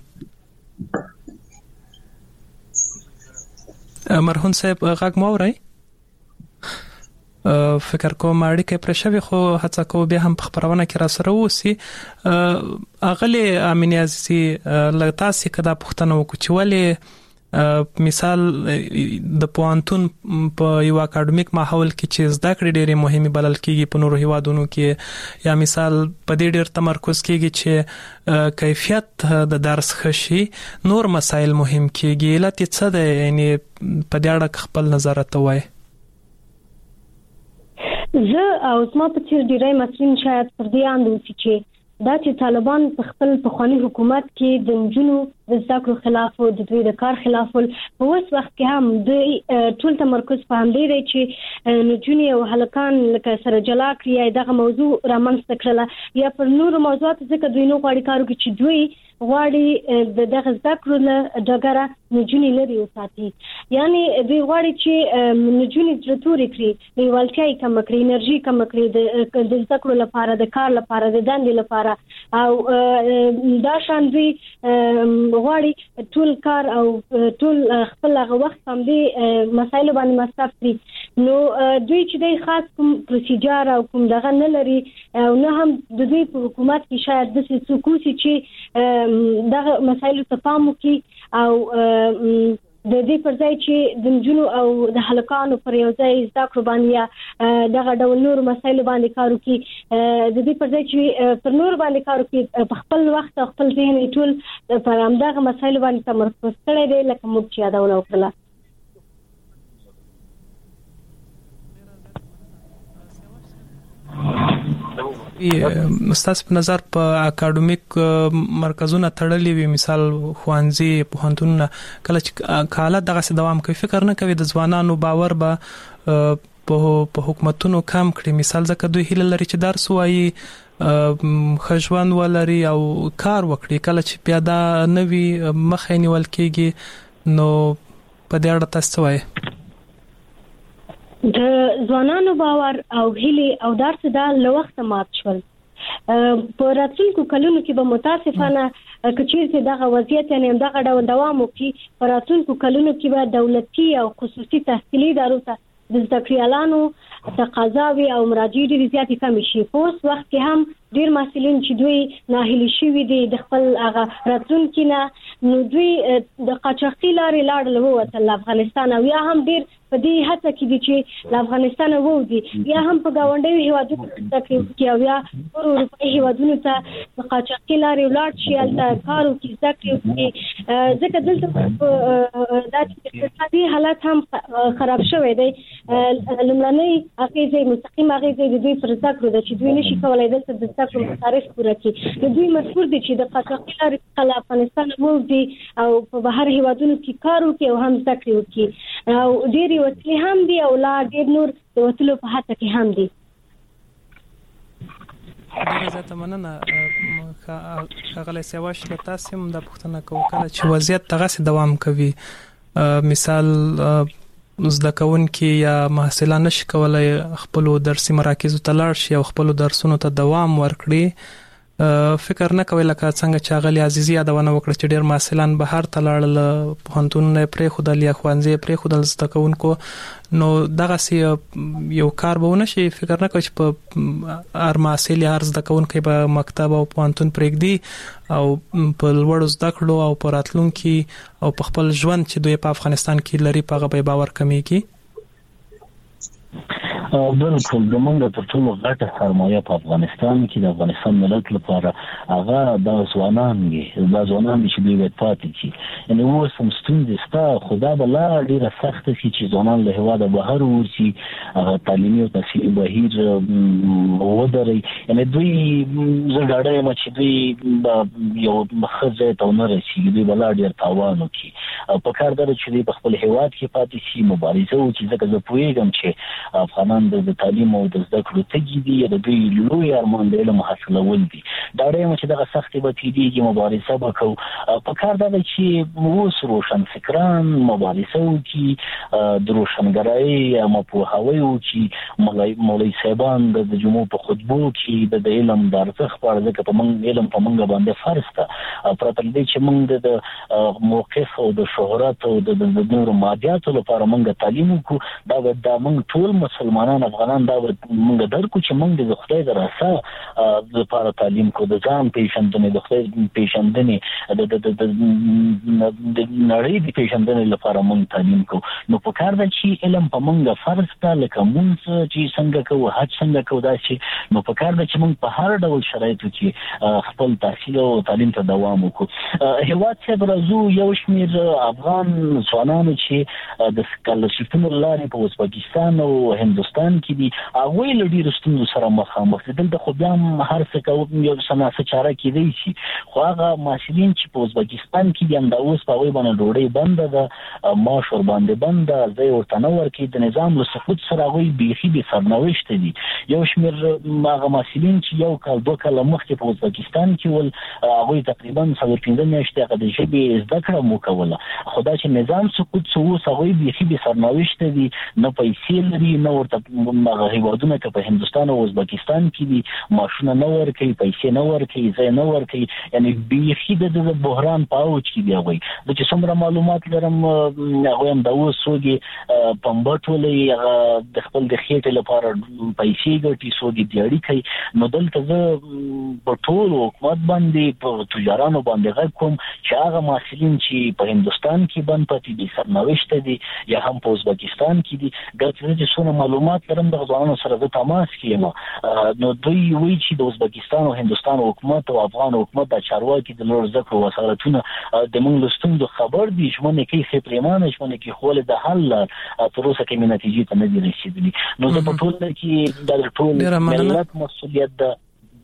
مرهون صاحب غږ مو اورئ؟ فکر کوم اړیکه پر شوی خو هڅه کوو بیا هم په خبرونه کې را سره وسی. اغلی امینی عزیزي لتا سي کدا پوښتنه وکړو چې ولې مثال د پوانتون په یو اکاډمیک ماحول کې چې زده کړې ډېرې مهمه بلل کېږي په نورو هیوادونو کې، یا مثال په دې ډېر تمرکز کېږي چې کیفیت د درس خشي، نور مسایل مهم کېږي. علت څه ده؟ یعنی په دې اړه خپل نظر ته وایي. زه او زما په څیر ډیری مسلمان شاید پر دې اندوسی چې دا چې طالبان په خپل پخوانی حکومت کې د نجونو د زده کړو خلاف او د دوی د کار خلاف په اوس وخت کې هم د ټول تمرکز په هم دی چې نجونې او هلکان لکه سره جلا کړي، دغه موضوع رامنځته کړله یا پر نورو موضوعات ځکه دوی نو غواړي کارو کې چې دوی غواړي د دغه زده کړو له ډګره نجونې لري وساتي. یعنی دوی غواړي چې نجونې ترتوري کړي، لیوالتیا یې کم کړي، انرژي کم کړي د زده کړو لپاره، د کار لپاره، د دندې لپاره. او دا شان دوی غواړي ټول کار او ټول خپل هغه وخت هم دي مسایل باندې مصرف کړي. نو دوی چې د خاص کوم پروسیجر او کوم دغه نه لري او نه هم د دوی په حکومت کې شاید د څه کوسي چې دغه مسایل ته پام وکړي او د دې پر ځای چې د نجونو او د هلکانو پر یو ځای زده کړو باندې دغه ډول نور مسایل باندې کار وکړي، د دې پر ځای چې پر نور باندې کار وکړي په خپل وخت او خپل ذهن ټول پر همدغه مسایل باندې تمرکز کړی دی لکه موږ چې یادونه وکړله. استاد په نظر په اکاډمیک مرکزونه تړلې وي، مثال خوانزي پوهنتونونه، کله چې حالت دغه څه دوام کوي فکر نه کوي د ځوانانو باور به په حکومتونو کم کړي؟ مثال ځکه دوی هیله لري چې درس وایي، خژوند ولري او کار وکړي، کله چې پیاده نوي مخې نیول کېږي. نو په دې اړه تاسو وایي؟ د ځوانانو باور او هیله او درس دا له وخت مات شول. په راتلونکو کلونو کې به متاسفانه کچېرته دغه وضعیت یعنی دغه ډول دوام وکړي، په راتلونکو کلونو کې به دولتي او خصوصي تحصیلي ادارو ته د زده کړیالانو تقاضاوي او مراجعې ډېرې زیاتې کمې شي. په اوس وخت کې هم ډېر محصلین چې دوی ناهیلي شوي دي د خپل هغه راتلونکي نه، نو دوی د قاچاقي لارې لاړل ووتل افغانستان، او یا هم ډېر په دې هڅه کې دي چې له افغانستان ووځي، یا هم په ګاونډیو هیوادونو کې زده کړې وکړي او یا نورو اروپایي هیوادونو ته د قاچاقي لارې ولاړ شي، هلته کار وکړي، زده کړې وکړي. ځکه دلته دا چې اقتصادي حالت هم خراب شوی دی، لومړنۍ اغېزې مستقیم اغېزې د دوی پر زده کړو ده چې دوی نشي کولی دلته د زده کړو مصارف پوره کړي. نو دوی مجبور دي چې د قاچاقي لارې څخه له افغانستان ووځي او په بهر هیوادونو کې کار وکړي او هم زده کړې وکړي، او ډېرې وسلې هم دي او لا ډېر نور د وسلو په هڅه کې هم دي. ډیره زیاته مننه ښاغلی سیاوش. له تاسو هم د پوښتنه کوم کله چې وضعیت دغه دوام کوي، مثال زده کوونکي یا محصلان نشي کولای خپل درسي مراکزو ته لاړ شي او خپل درسونو ته دوام ورکړي، فکر نه کوي لکه څنګه چې غالي عزیزي یادونه وکړه چې ډېر محصلان بهر ته لاړل، پوهنتونونه پرې خودل یا ښوونځي پرې خودل زده کوونکو، نو دغه سی یو کار به ونشي. فکر نه کوي چې په هر محصل یا هر زده کوونکی به مکتب او پوهنتون پرېږدي او په لوړو زده کړو او په راتلونکي او په خپل ژوند چې دوی په افغانستان کې لري په هغه به باور کمیږي. بالکل د موږ تر ټولو غټه سرمایه په افغانستان کې د افغانستان ملت لپاره هغه د ځوانان دي، د ځوانان چې دوی وایي پاتې شي. یعنی اوس هم ستونزې شته، خو دا به لا ډېره سخته شي چې ځوانان له هېواده بهر ووځي، هغه تعلیمي او تحصیلي بهیر ودروي. یعنی دوی زه ډاډه یم چې دوی به یو ښه ځای ته ونه رسېږي، دوی به لا ډېر تاوان وکړي. په کار ده چې دوی په خپل هېواد کې پاتې شي، مبارزه وکړي، ځکه زه پوهېږم چې افغانان د تعلیم او د زده کړو تږي دي، د دوی لوی ارمان د علم حاصلول دي. ډاډه یم چې دغه سختې به تېرېږي، مبارزه به کوو. په کار ده چې اوس روشن فکران مبارزه وکړي، د روشنګرایي یا مپوهاوی وکړي، مولوي صاحبان د جمعو په خطبو کې د علم د ارزښت په اړه، ځکه په موږ علم په موږ باندې فرض ده، پرته له دې چې موږ د موقف او د شهرت او د نورو مادیاتو لپاره موږ تعلیم وکړو، دا به دا موږ ټول مسلمانان افغانان دا موږ درکو چې موږ د خدای د راسه لپاره تعلیم کو، د ځان پیژندنې، د خدای پیژندنې، د نړۍ د پیژندنې لپاره موږ تعلیم کو. نو په کار ده چې علم په موږ فرض ده، لکه موږ چې څنګه کوو، حج څنګه کوو، داسې نو په کار ده چې موږ په هر ډول شرایطو کې خپل تحصیل او تعلیم ته دوام وکړو. هېواد صاحب راځو یو شمېر افغان ځوانانو چې د سکالرشیپونو له لارې په ازبکستان او هندوستان کې دي، هغوی له ډېرو ستونزو سره مخامخ دي. دلته خو بیا هم هر څه کوو، یو څه ناڅه چاره کېدی شي، خو هغه محصلین چې په ازبکستان کې دي همدا اوس په هغوی باندې ډوډۍ بنده ده، معاش ورباندې بند ده، ځای ورته نه ورکوي. د نظام له سقوط سره هغوی بیخي بې سرنوشته دي. یو شمېر هغه محصلین چې یو کال دوه کاله مخکې په ازبکستان کې ول، هغوی تقریبا څلور پنځه میاشتې هغه د ژبې زده کړه مو کوله، خو دا چې نظام سقوط شو اوس هغوی بیخي بې سرنوشته دي، نه پیسې لري، نه ورته هغه هیوادونه که په هندوستان او ازبکستان کې دي معاشونه نه ورکوي، پیسې نه ورکوي، ځای نه ورکوي. یعنی بیخي د بحران په اوج کې دي هغوی. زه چې څومره معلومات لرم هغوی هم دا اوس څوک پنبه ټولوي، هغه د خپل د خېټې لپاره پیسې ګټي، څوک یې دیاړي کوي. نو دلته زه په ټول حکومت باندې، په تجارانو باندې غږ کوم چې هغه محصلین چې په هندوستان کې بند پاتې دي، سرنوشته دي، یا هم په ازبکستان کې دي، ګټه چې څونه معلومات لرم د ځوانانو سره د تماس کې، نو دوی وایي چې د ازبکستان او هندوستان حکومت او افغان حکومت د چارواکي د لوړ زده کړو وزارتونه د موږ له ستونزو خبر دي، ژمنې کوي ښې پرېمانه ژمنې کوي، خو ولې د حل لار تر اوسه کومې نتیجې ته نه دي رسېدلي. نو زه په ټوله کې دا د ټول ملت مسؤلیت ده،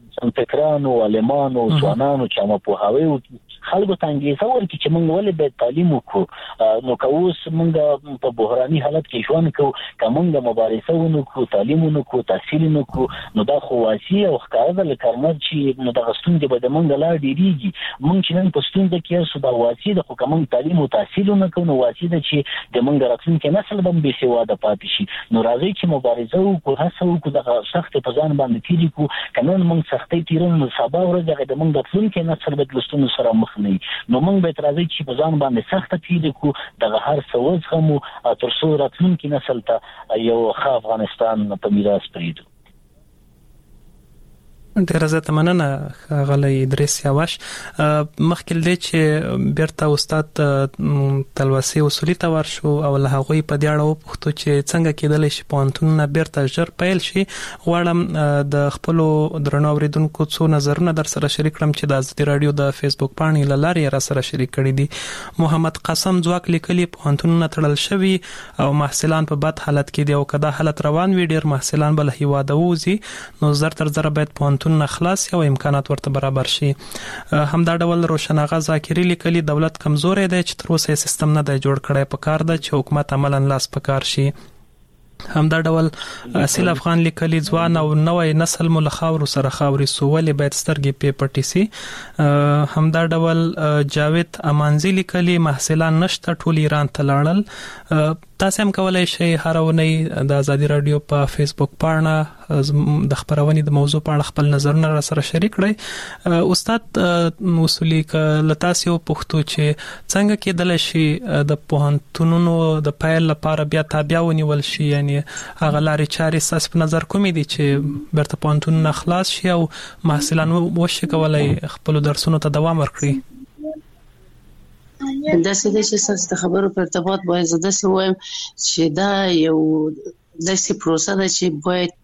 فکرانو، عالمانو، ځوانانو چې هم پوهاوی وکړي، خلکو ته انګېزه ورکړي چې موږ ولې باید تعلیم وکړو. نو که اوس موږ په بحراني حالت کې ژوند کوو، که موږ مبارزه ونه کړو، تعلیم ونه کړو، تحصیل ونه کړو، نو دا خو واضح او ښکاره ده لکه لمر چې نو دغه ستونزې به د موږ لا ډېرېږي. موږ چې نن په ستونزه کې یو څه دا واضح ده، خو که موږ تعلیم او تحصیل ونه کړو، نو واضح ده چې د موږ راتلونکی نسل به هم بې سواده پاتې شي. نو راځئ چې مبارزه وکړو، هڅه وکړو، دغه سختې په ځان باندې تېرې کړو. که نن موږ سختۍ تېرو، نو سبا ورځ هغه د موږ راتلونکی نسل به د ستونزو سره مخ نه وي. نو موږ باید راځئ چې په ځان باندې سخته تېرې کړو، دغه هر څه وزغمو، تر څو راتلونکي نسل ته یو ښه افغانستان په میراث پرېږدو. ډیره زیاته مننه ښاغلی ادریس سیاوش. مخکې دی چې بیرته استاد تلوسي اصولي ته ورشو او له هغوی په دې اړه وپوښتو چې څنګه کېدلی شي پوهنتونونه بیرته ژر پیل شي. غواړم د خپلو درنو اورېدونکو څو نظرونه در سره شریک کړم چې د ازادي راډیو د فیسبوک پاڼې له لارې را سره شریک کړي دي. محمد قاسم ځواک لیکلي پوهنتونونه تړل شوي او محصلان په بد حالت کې دي، او که دا حالت روان وي ډېر محصلان به له هېواده ووځي، نو زر تر زره باید پوهنتون نه خلاص او امکانات ورته برابر شي. همدا ډول روشن آغا ذاکری لیکلي دولت کمزوري دی چې تر اوسه سیستم نه دی جوړ کړی، په کار ده چې حکومت عملاً لاس په کار شي. همدا ډول اصل افغان لیکلي ځوان او نوې نسل ملخاور سره خاوري سوولې باید سترګې په پټي سي. همدا ډول جاوید امانزي لیکلي محصلان نشته ټول ایران ته لاړل. تاسو هم کولای شئ هر ونې د ازادي رادیو په فیسبوک پاڼه د خبرونې د موضوع په اړه خپل نظرونه را سره شریک کړئ. استاد اصولي ک لتاسو پښتو چې څنګه کېدل شي د پوهنتونونو د پایل لپاره بیا تابع ونیول شي، یعنی هغه لارې چارې ساس په نظر کومې دي چې برته پوهنتونونه خلاص شي او محصلان وشي کولای خپل درسونو ته دوام ورکړي. دا څه چې ساس د خبرو په ارتباط باید زده سي وایم چې دا یو داسې پروسه ده چې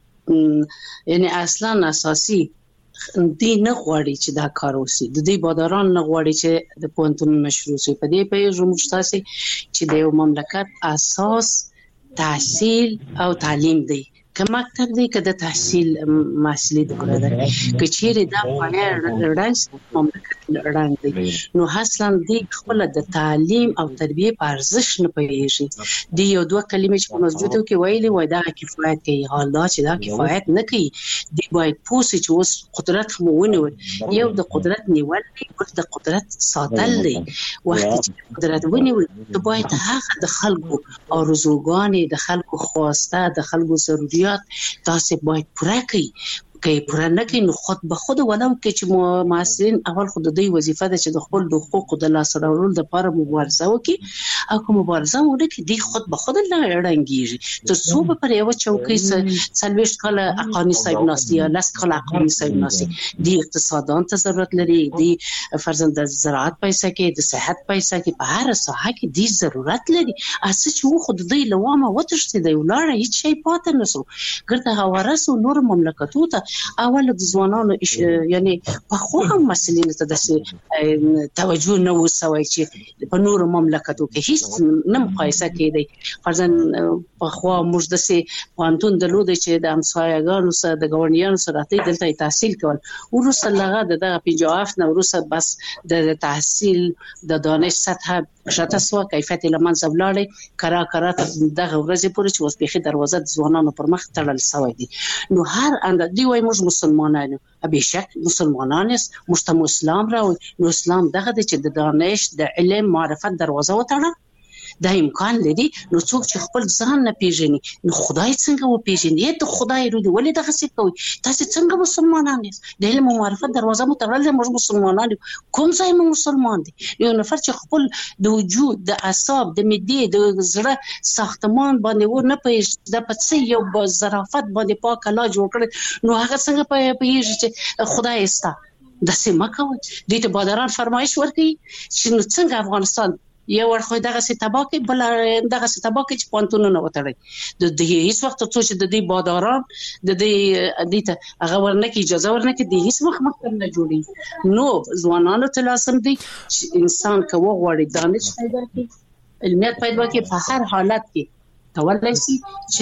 باید یعنی اصلا اساسي دی نه غواړي چې دا کار وشي، د دې باداران نه غواړي چې د پوهنتون مشروع شي. په دې په یو مشتاسي چې د یو مملکت اساس تحصیل او تعلیم دی، که مکتب دی که د تحصیل مسئله دی ده که چیرې دا پایه رنګ مملکت رنګ دی نو اصلا دی خپل د تعلیم او تربیه په ارزښت نه پوهیږي. دی یو دوه کلمې چې په مسجدو کې ویلي وای دا کفایت کوي، حال دا چې دا کفایت نه کوي. دی باید پوسې چې اوس قدرت مو ونیول، یو د قدرت نیول دی بل د قدرت ساتل دی. وخت چې قدرت ونیول ته باید هغه د خلکو ارزوګانې د خلکو خواسته د خلکو ضروري تاسو باید پوره کړئ. که پوره نه کړئ نو خود به خود ولو کې چې محصلین اول خود د دوی وظیفه ده چې د خپل د حقوقو د لاسته راوړلو لپاره مبارزه وکړي، او که مبارزه ونه کړي دی خود به خود رنګیږي. تر څو به پر یو چوکۍ څلوېښت کاله اقانی صاحب ناسي یا لس کاله اقانی صاحب ناسي، دی اقتصادان ته ضرورت لري، دی فرضاً د زراعت پیسې کې د صحت پیسې کې په هر ساحه کې دی ضرورت لري. اساس چې خود دوی لوامه وتښتي دی ولاړ هیڅ شي پاتې نسو ګرته هوارسو نور مملکتو ته اول د ځوانانو یعنی په خو هم مسلې ته د توجه نه وسوي چې په نور مملکتو کې هیڅ نه مقایسه کېدی. فرضاً په خو موږ د سي پانتون درلود چې د امسایګانو سره د ګورنیانو سره ته دلته تحصیل کول ورسره لغه د پنځه نه ورسره بس د تحصیل د دانش سطح شته سو کیفیت لمن زبلاړي کرا کرا ته دغه ورځې پورې چې اوس په دروازه د ځوانانو پر مخ تړل شوی دي. نو هر اند دی وای موږ مسلمانانو به شک مسلمانان است موږ اسلام راو نو اسلام دغه چې د دانش د علم معرفت دروازه وتړه دا امکان لري. نو څوک چې خپل ځان نه پیژني نو خدای څنګه و پیژني؟ ته خدای رو دی ولې دغه څه کوي؟ تاسو څنګه مسلمانان یاست؟ د علم او معرفت دروازه مو تړلې، موږ مسلمانان کوم ځای مو مسلمان دي؟ یو نفر چې خپل د وجود د اعصاب د معدې د زړه ساختمان باندې و نه پیژ د پڅ یو ظرافت باندې پاک الله جوړ کړ نو هغه څنګه پیژني چې خدای استا د سیمه کوي؟ دې ته بادران فرمایش ورکړي چې نو څنګه افغانستان یو ورخه دغه څه تباکه بل دغه څه تباکه چې پانتونونه وتړي د دې هیڅ وخت څه چې د دې باداران د دې دته هغه ورنکه اجازه ورنکه د هیڅ وخت مکتب نه جوړي. نو ځوانانو ته لازم دي چې انسان کوو غوړي دانش پیدا کړي، علمیت پیدا کړي، په هر حالت کې کولای شي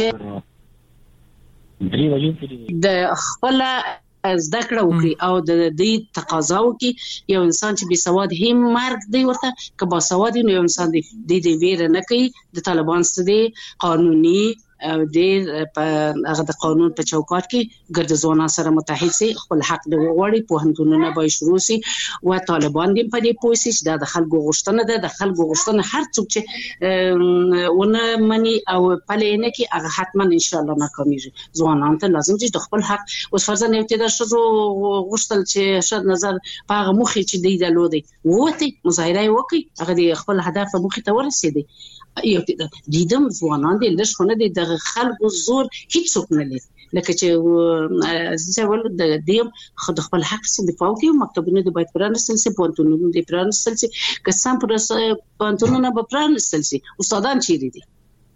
چې د خپل زده کړه وکړي او د دې تقاضا وکړي. یو انسان چې بي سواد هم مرګ دی ورته که با سواد نو یو انسان دی د ویره نه کوي د طالبان سره قانوني ډیر په هغه د قانون په چوکاټ کې ګرد ځوانان سره متحد سي خپل حق د وغوړي پوهنتونونه به شروع سي او طالبان دې په دې پوه سي چې د خلکو غوښتنه ده د خلکو غوښتنه هر څوک چې ونه مني او پلې نه کې هغه حتما ان شاء الله ناکامېږي. ځوانان ته لازم چې د خپل حق اوس فرضاً یو ته د شذو غوښتل چې شد نظر په هغه مخې چې دی د لودي وته مظاهره وکړي هغه د خپل هدف مخې ته ورسېدي. یو دیدم ځوانان دې لږ خونه دي د خلکو زور هیڅ څوک نه لري لکه چې زه ول د دې خود خپل حق څخه دفاع کوي. مکتبونه د باید پرانستل سي، پونتونونه د پرانستل سي، قسم پر پونتونونه به پرانستل سي. استادان چیرې دي؟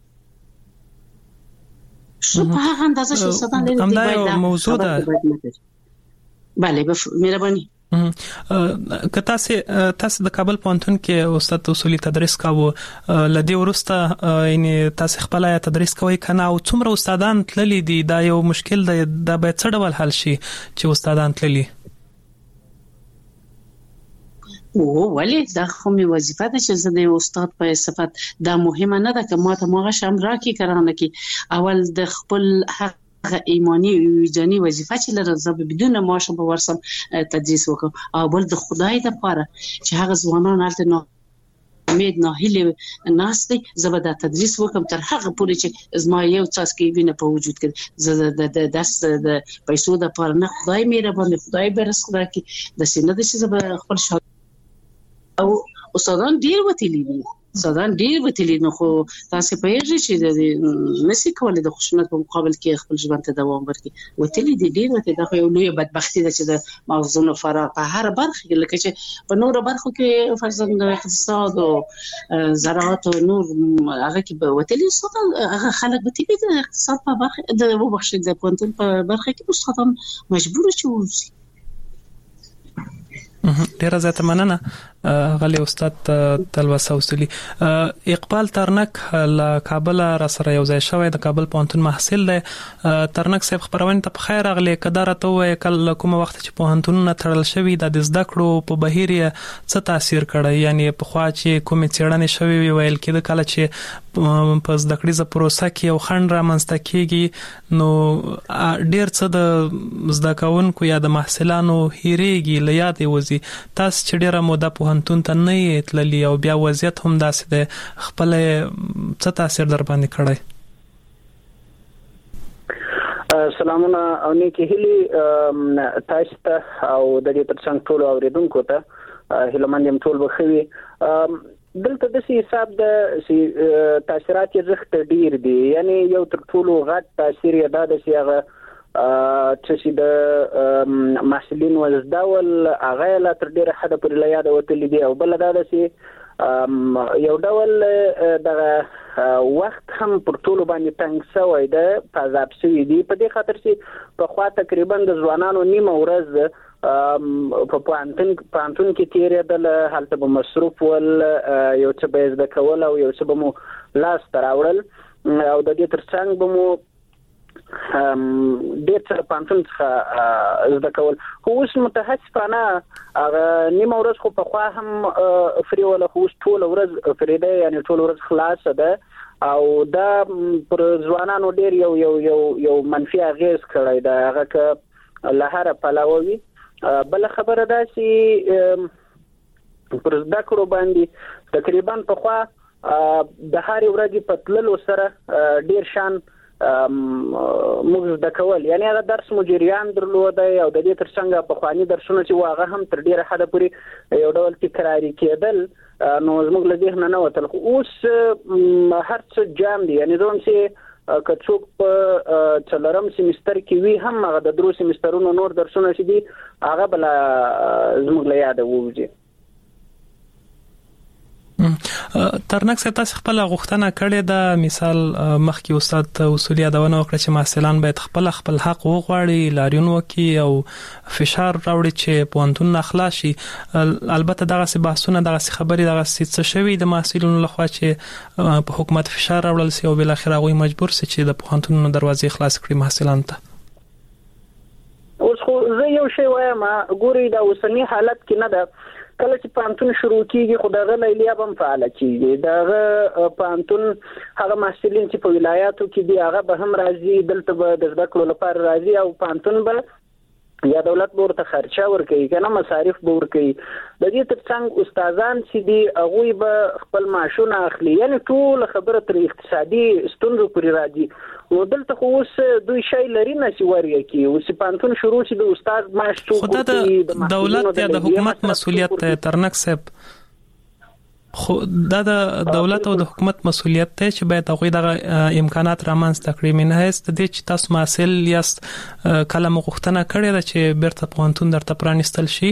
شو په هغه اندازه چې استادان لري د باید موضوع ده. بله مهرباني. که تاسو تاسو د کابل پوهنتون کې استاد اصولي تدریس کاوه لدی ورسته یعنی تاسو خپل تدریس کوي کنه او څومره استادان تللی دي دا یو مشکل دی دا به څه ډول حل شي چې استادان تللی؟ او ولی دا خو می وظیفه ده چې زه د استاد په صفت دا مهمه نه ده که ما ته مغه شم راکی کرانه کی اول د خپل هغه ایمانی او وجداني وظیفه چې لرم زه بدون معاش به ورسم تدریس وکم او بل د خدای د پاره چې هغه ځوانان هلته نو امید نه هیله ناشته زه به د تدریس وکم تر هغه پورې چې زما یو څاڅکی وینه په وجود کې زه د درس د پیسو د پاره نه خدای مې رب خدای به رزق راکړي د سینه د چې زه به خپل شا او استادان ډیر وتلی دي استادان ډیر وتلی نو خو تاسو په یوه چې د نسی کولای د خشونت په مقابل کې خپل ژوند ته دوام ورکړي وتلی دي ډیر وتلی دا خو یو لوی بدبختی ده چې د مغزونو فراغ په هر برخه کې لکه چې په نور برخو کې فرضاً د اقتصاد او زراعت او نور هغه کې به وتلی استادان هغه خلک وتلی د اقتصاد په برخه د وبخښي د پونتون په برخه کې استادان مجبور چې وځي ډیره زیاته مننه غلی استاد تلوسه وسلی اقبال ترنک له کابل را سره یو ځای شوی د کابل پوهنتون محصل دی ترنک صاحب خبرونه ته په خیر اغلی کدار ته وای کله کوم وخت چې پوهنتونونه تړل شوی د زده کړو په بهیر څه تاثیر کړی یعنی په خوا چې کوم څېړنې شوی ویل کېده کله چې په زده کړې پروسه کې یو خنډ رامنځته کیږي نو ډیر څه د زده کوونکو یا د محصلانو هیریږي له یادې وځي تاسو چې ډیره موده پوهنتون ته نه تللی او بیا وضعیت هم داسې ده خپل څه تاثیر در باندې کړی سلامونه او نیکی هیلی تاسو ته او د دې ترڅنګ ټول اوریدونکو ته هیله مندم ټول بخوي دلته د سي حساب د سي تاثیرات یې زخت ډیر دي یعنی یو تر ټولو غټ تاثیر یې دا د سي هغه چې د محصلین وزداول هغه لا تر ډیره حد پر لا یاد وتلی دی او بل دا د سي یو ډول د وخت هم پر ټولو باندې تنګ شوی دی پازاب شوی دی په دې خاطر چې په خوا تقریبا د ځوانانو نیمه ورځ په پانتون پانتون کې تیرېدل حالت به مصروف ول یو څه به زده کول او یو څه به مو لاس تراوړل او د دې ترڅنګ به مو ډېر څه پانتون څخه زده کول خو اوس متاسفانه هغه نیمه ورځ خو په خوا هم فری ولا خو اوس ټول ورځ فری ده یعنی ټول ورځ خلاص ده او دا پر ځوانانو ډېر یو یو یو یو منفي اغیز کړی ده هغه که له هره پلوه بل خبره ده چې پر زده کړو باندې تقریبا په خوا د هر ورځې په تللو سره ډېر شان موږ زده کول یعنی هغه درس مجریان درلوده او د دې ترڅنګ په خواني درسونه چې واغه هم تر ډیره حد پورې یو ډول تکراری کېدل نو زموږ له ذهن نه وتل خو اوس هر څه جام دي یعنی زوم چې که څوک په څلورم سیمستر کې وي هم هغه د درو سیمسترونو نور درسونه چې دي هغه بل زموږ له یاد ووځي ترنک څه تاسو خپل غوښتنه کړې ده مثال مخکې استاد اصولي یادونه وکړه چې محصلان باید خپل خپل حق وغواړي لاریون وکړي او فشار راوړي چې پوهنتون نه خلاص شي البته دغه څه بحثونه دغه څه خبرې دغه څه شوي د محصلینو لخوا چې په حکومت فشار راوړل سي او بل اخر هغه مجبور سي چې د پوهنتونونو دروازې خلاص کړي محصلان ته اوس خو زه یو شی وایم ګوري دا اوسنی حالت کې نه ده کله چې پانتون شروع کیږي خو دغه لیلیا هم فعال کیږي دغه پانتون هغه محصلین چې په ولایاتو کې دی هغه به هم راځي دلته به د زده کړو لپاره راځي او پانتون به یا دولت به ورته خرچه ورکوي کنه مصارف به ورکوي د دې ترڅنګ استادان چې دي هغه به خپل معاشونه اخلي یعنی ټول خبره تر اقتصادي ستونزو پورې راځي او دلته خو اوس دوی شی لري نه چې وریا کی اوس پانتون شروع شي د استاد معاش څوک د دولت یا د حکومت مسؤلیت ترنک صاحب خو دا د دولت او د حکومت مسؤلیت ته چې باید هغه د امکانات رامنځته کړي منه است د چې تاسو مسل یاست کلمه غوښتنه کړې ده چې بیرته پوهنتون درته پرانستل شي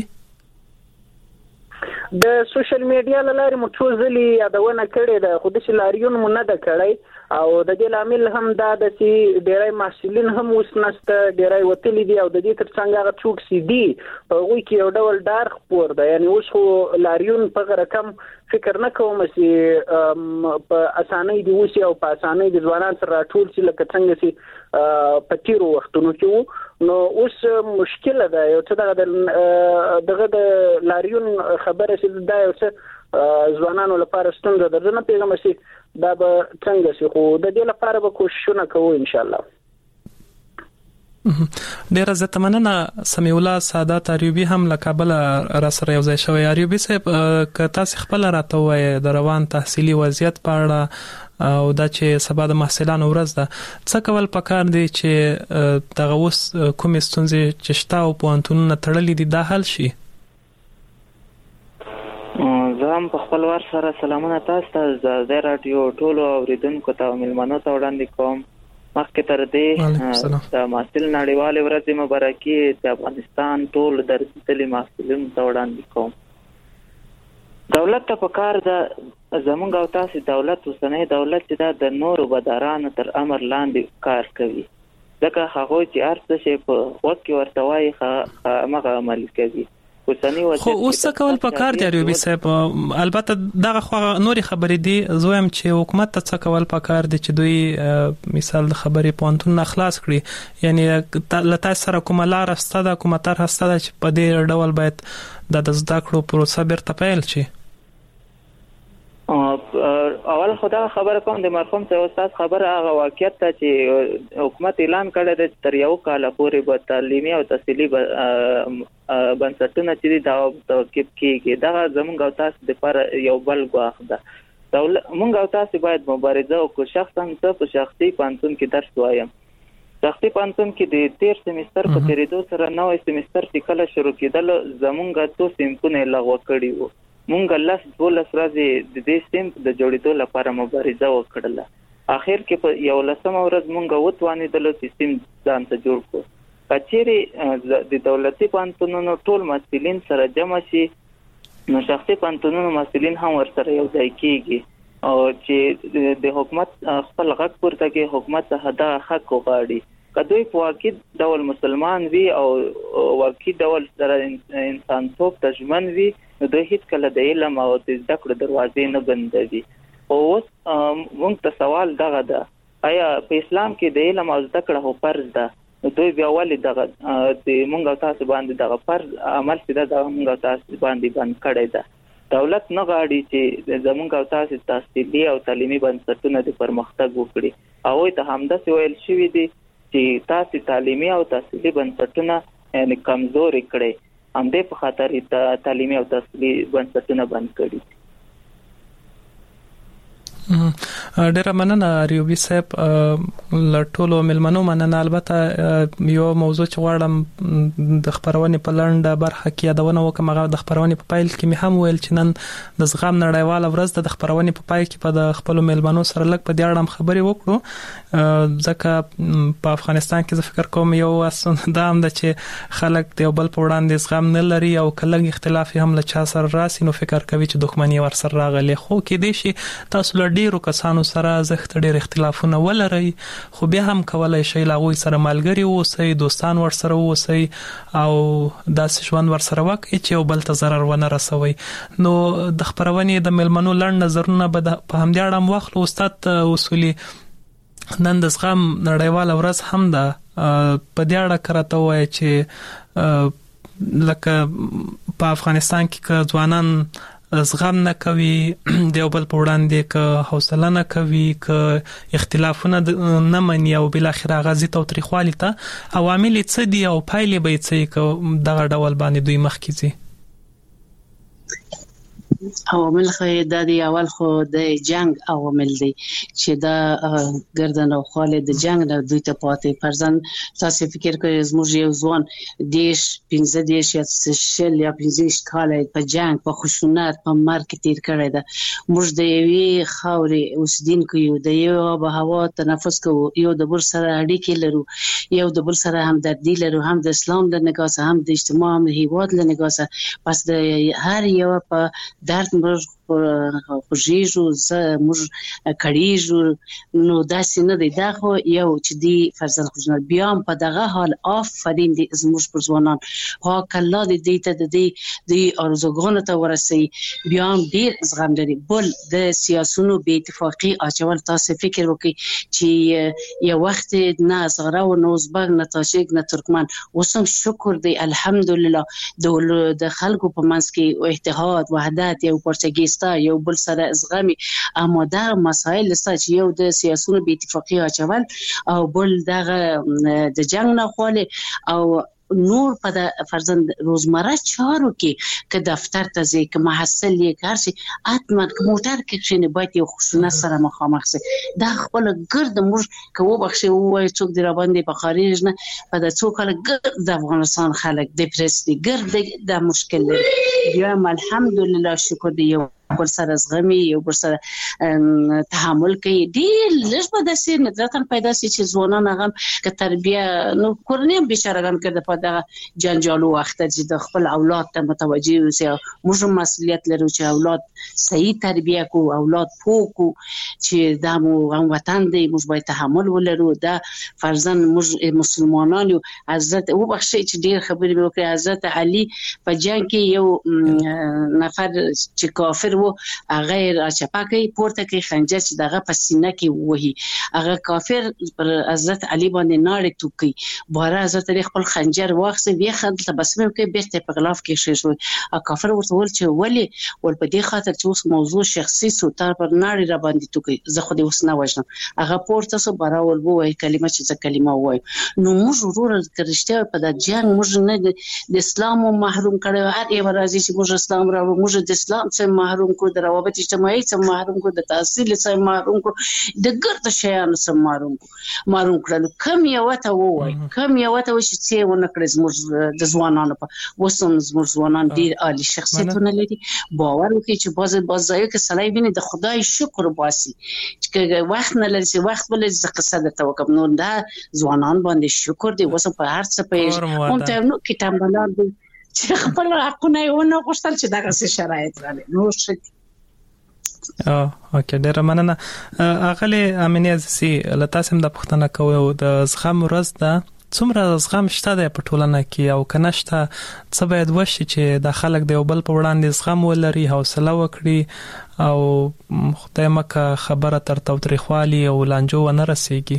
د سوشل میډیا لارې مو څو ځلې یادونه کړې ده خو د شلاریون مو نه ده کړی او د دې لامل هم دا د چې ډیری محصلین هم اوس نشته ډیری وتلی دي او د دې ترڅنګ هغه څوک سي دي په هغه کې یو ډول ډار خپور دی یعنی اوس خو لاریون په رقم فکر نه کوم چې په اسانۍ دی اوس او په اسانۍ د ځوانان سره ټول چې لکه څنګه چې په تیرو وختونو کې نو اوس مشکله ده یو څه دغه د لاریون خبره چې دا یو څه ځوانانو لپاره ستونزه ده نه پیغام شي دا به څنګه شي خو د دې لپاره به کوششونه کوو ان شاء الله. ډیر زه مننه سمیع الله سعادت ایوبی هم له کابل را سره یو ځای شوی. ایوبی صاحب که تاسو خپل راته وایي د روان تحصیلي وضعیت په اړه او دا چې سبا د محصلانو ورځ ده څه کول پکار دي چې دغه اوس کومې ستونزې چې شته او پوهنتونونه تړلي دي دا حل شي؟ زه هم په خپل ور سره سلامونه تاسو ته د رادیو ټولو اوریدونکو ته او مېلمنو ته وړاندې کوم. مخکې تر دې د محصل نړیوالې ورځې مبارکي د افغانستان ټول درسي محصلینو ته وړاندې کوم. دولت ته پکار ده زمونږ او تاسو دولت اوسنی دولت چې دا د نورو بدارانو تر امر لاندې کار کوي ځکه هغه چې ارڅ شي په وخت کې ورته وایي هغه عمل کوي. خو اوس څه کول پکار دی ایوبی صاحب؟ البته دغه خو نوري خبرې دي زویم چې حکومت ته څه کول پکار دي چې دوی مثال د خبرې پونتون اخلاص کړي یعنی لته سره کومه لار استاده کومه تر استاده چې په دې ډول باید د زده کړو پروسه بیرته پیل شي. اول خدای خبره کوم د مرحوم ته استاد خبره هغه واقعیت ته چې حکومت اعلان کړی دی تر یو کال پورې به تعلیمي او تحصیلي بنسټونه چې دا توقیف کیږي دا زموږ او تاسو لپاره یو بل ګواښ ده. دولت موږ او تاسو باید مبارزه وکړو. شخصا ته په شخصي پانتون کې درس وایم شخصي پانتون کې د تیر سمستر په تیریدو سره نوې سمستر چې کله شروع کېدل زموږ تو سیمپونه لغوه کړي وو. مونږ لاس دولس ورځې د دې سیم د جوړېدو لپاره مبارزه وکړله. اخر کې په یو لسمه ورځ مونږ وتوانېدل چې سیم ځان ته جوړ کړو. کچېرې د دولتي پوهنتونونو ټول مسؤلین سره جمع شي نو شخصي پوهنتونونو مسؤلین هم ورسره یو ځای کېږي او چې د حکومت خپل غږ پورته کې حکومت څخه دا حق وغواړي که دوی په واقعي ډول مسلمان وي او واقعي ډول سره انسانتوب ته ژمن وي نو دوی هیڅ کله د علم او د زده کړو دروازې نه بندوي. اوس موږ ته سوال دغه ده آیا په اسلام کې د علم او زده کړو فرض ده نو دوی بیا ولې دغه د موږ او تاسو باندې دغه فرض عمل چې د موږ او تاسو باندې بند کړی ده؟ دولت نه غواړي چې زموږ او تاسو تحصیلي او تعلیمي بنسټونه د پرمختګ وکړي. هغوی ته همداسې ویل شوي دي چې تاسو تعلیمي او تحصیلي بنسټونه یعنی کمزوري کړئ. همدې په خاطر د تعلیمي او تحصیلي بنسټونه بند کړي. ډیره مننه ایوبی صاحب له ټولو مېلمنو مننه. البته یو موضوع چې غواړم د خبرونې په لنډه برخه کې یادونه وکړم هغه د خبرونې په پایل کې مې هم ویل چې نن د زغم نړیواله ورځ ده. د خبرونې په پای کې په د خپلو مېلمنو سره لږ په دې اړه هم خبرې وکړو ځکه په افغانستان کې زه فکر کوم یو دا هم ده چې خلک د یو بل په وړاندې زغم نه لري او که لږ اختلاف هم له چا سره راسي نو فکر کوي چې دښمني ورسره راغلې. خو کېدای شي تاسو له ډیرو کسانو سره زخت ډیر اختلافونه ولري خو بیا هم کولای شي لا غوي سره ملګری اوسئ دوستان ور سره اوسئ او داسې ژوند ور سره وکړئ چې یو بل ته ضرر ونه رسوي. نو د خبرونې د مېلمنو لنډ نظرونه به په همدې اړه هم واخلو. استاد اصولي نن د زغم نړیواله ورځ هم ده په دې اړه کراته وایي چې لکه په افغانستان کې که ځوانان زغم نه کوي د یو بل په وړاندې که حوصله نه کوي که اختلافونه نه مني او بل اخر غازي توتریخوالي ته عوامل څه دي او پایلې به څه که دغه ډول باندې دوی مخکې ځي؟ عوامل خو د دې اول خو د جنگ عوامل دي چې دا ګردن او خاله د جنگ نه دوی ته پاتې فرزن تاسو فکر کوئ زموږ یو ځوان دیش پنځه دیش یا شل یا پنځه کال په جنگ په خشونت په مرګ تیر کړی دا. موږ د یوې خاورې اوسیدونکو یو د یو به هوا تنفس کوو یو د بل سره اړیکې لرو یو د بل سره همدردي لرو هم د اسلام له نگاه هم د اجتماع هم د هیواد له نگاه پس د هر یو په درد موږ خوږیږو زه موږ کړیږو نو داسې نه دی دا خو یو چې دی فرزند خوږنه بیا په دغه حال آفرین دی زموږ پر ځوانان پاک الله دې دې ته د دې د ارزوګانو ته ورسي بیا ډیر زغم لري بل د سیاسونو بې اتفاقی اچول تاسو فکر وکړئ چې یو وخت نه زغره او نو ازبک نه تاجک نه ترکمن وسم شکر دی الحمدلله د خلکو په منځ کې اتحاد وحدت یو پرچګیستا یو بل سره زغمي اما دا مسائل چې یو د سیاسونو بې اتفاقی اچول او بل دغه د جنگ نه خاله او نور په فرزند روزمره چارو کې که دفتر ته ځي که محصل یې کار شي اتمن که موټر کې شنه باید یو خصوصا سره مخامخ شي دا خپل ګرد موږ کوو بخښي وای څوک دی را باندې په خارج نه په د څوک له ګرد د افغانستان خلک ډیپریس دي ګرد د مشکل لري بیا الحمدلله شکر دی یو بل سره زغمي یو بل سره تحمل کوي ډیر لږ به د سیر ندرتن پیدا شي چې ځوانان هغه ک تربیه نو کورنۍ بشارهګان کړه په دغه جنجالو وخت چې د خپل اولاد ته متوجي اوسي موږ مسؤلیت لرو چې اولاد صحیح تربیه کو اولاد پوکو چې د مو وطن دی موږ باید تحمل ولرو دا فرزند موږ مسلمانان یو حضرت او بخشي چې ډیر خبرې وکړي حضرت علي په جنگ کې یو نفر چې کافر غیر چپاکی پورته کې خنجر چې دغه په سینه کې وਹੀ هغه کافر پر حضرت علي باندې ناړې توکي باره حضرت علي خپل خنجر واخص وی خد تبسم کې بیرته په غلاف کې شې او کافر ورته ول چې ولی ول په دې خاطر چې اوس موضوع شخصي سوتار پر ناړې را باندې توکي زه خو دې اوس نه وژنم هغه پورته سو باره ول وای کلمه چې ځکه کلمه وای نو موږ ورور کرشته په د جنگ موږ نه د اسلام محروم کړو هر یو راځي چې موږ اسلام راو موږ د اسلام څخه محروم کو د روابط اجتماعي څخه محروم کو د تحصیل څخه محروم کو د ګرد شیانو څخه محروم کو محروم کړل کم یو ته وای کم یو ته چې څه ونه کړز موږ د ځوانانو په وسم موږ ځوانان ډیر عالی شخصیتونه لري باور وکړي چې باز بازایو کې سړی ویني د خدای شکر باسي چې وخت نه لري چې وخت ولې ز قصه د توکم نو دا ځوانان باندې شکر دی وسم په هر څه په اون ته نو کتاب باندې چې خپل حقونه یې ونه غوښتل چې دغه څه شرایط راغلي نو شک او اوکې ډیر مننه اغلی امینه سي لته سم د پښتنه کوي د زغم ورځ ده څومره زغم شته د پټولنه کې او کنهشته څه باید وشي چې د خلک د یو بل په وړاندې زغم ولري حوصله وکړي او خدای مکه خبره تر توتریخوالي او لانجو ونه رسیږي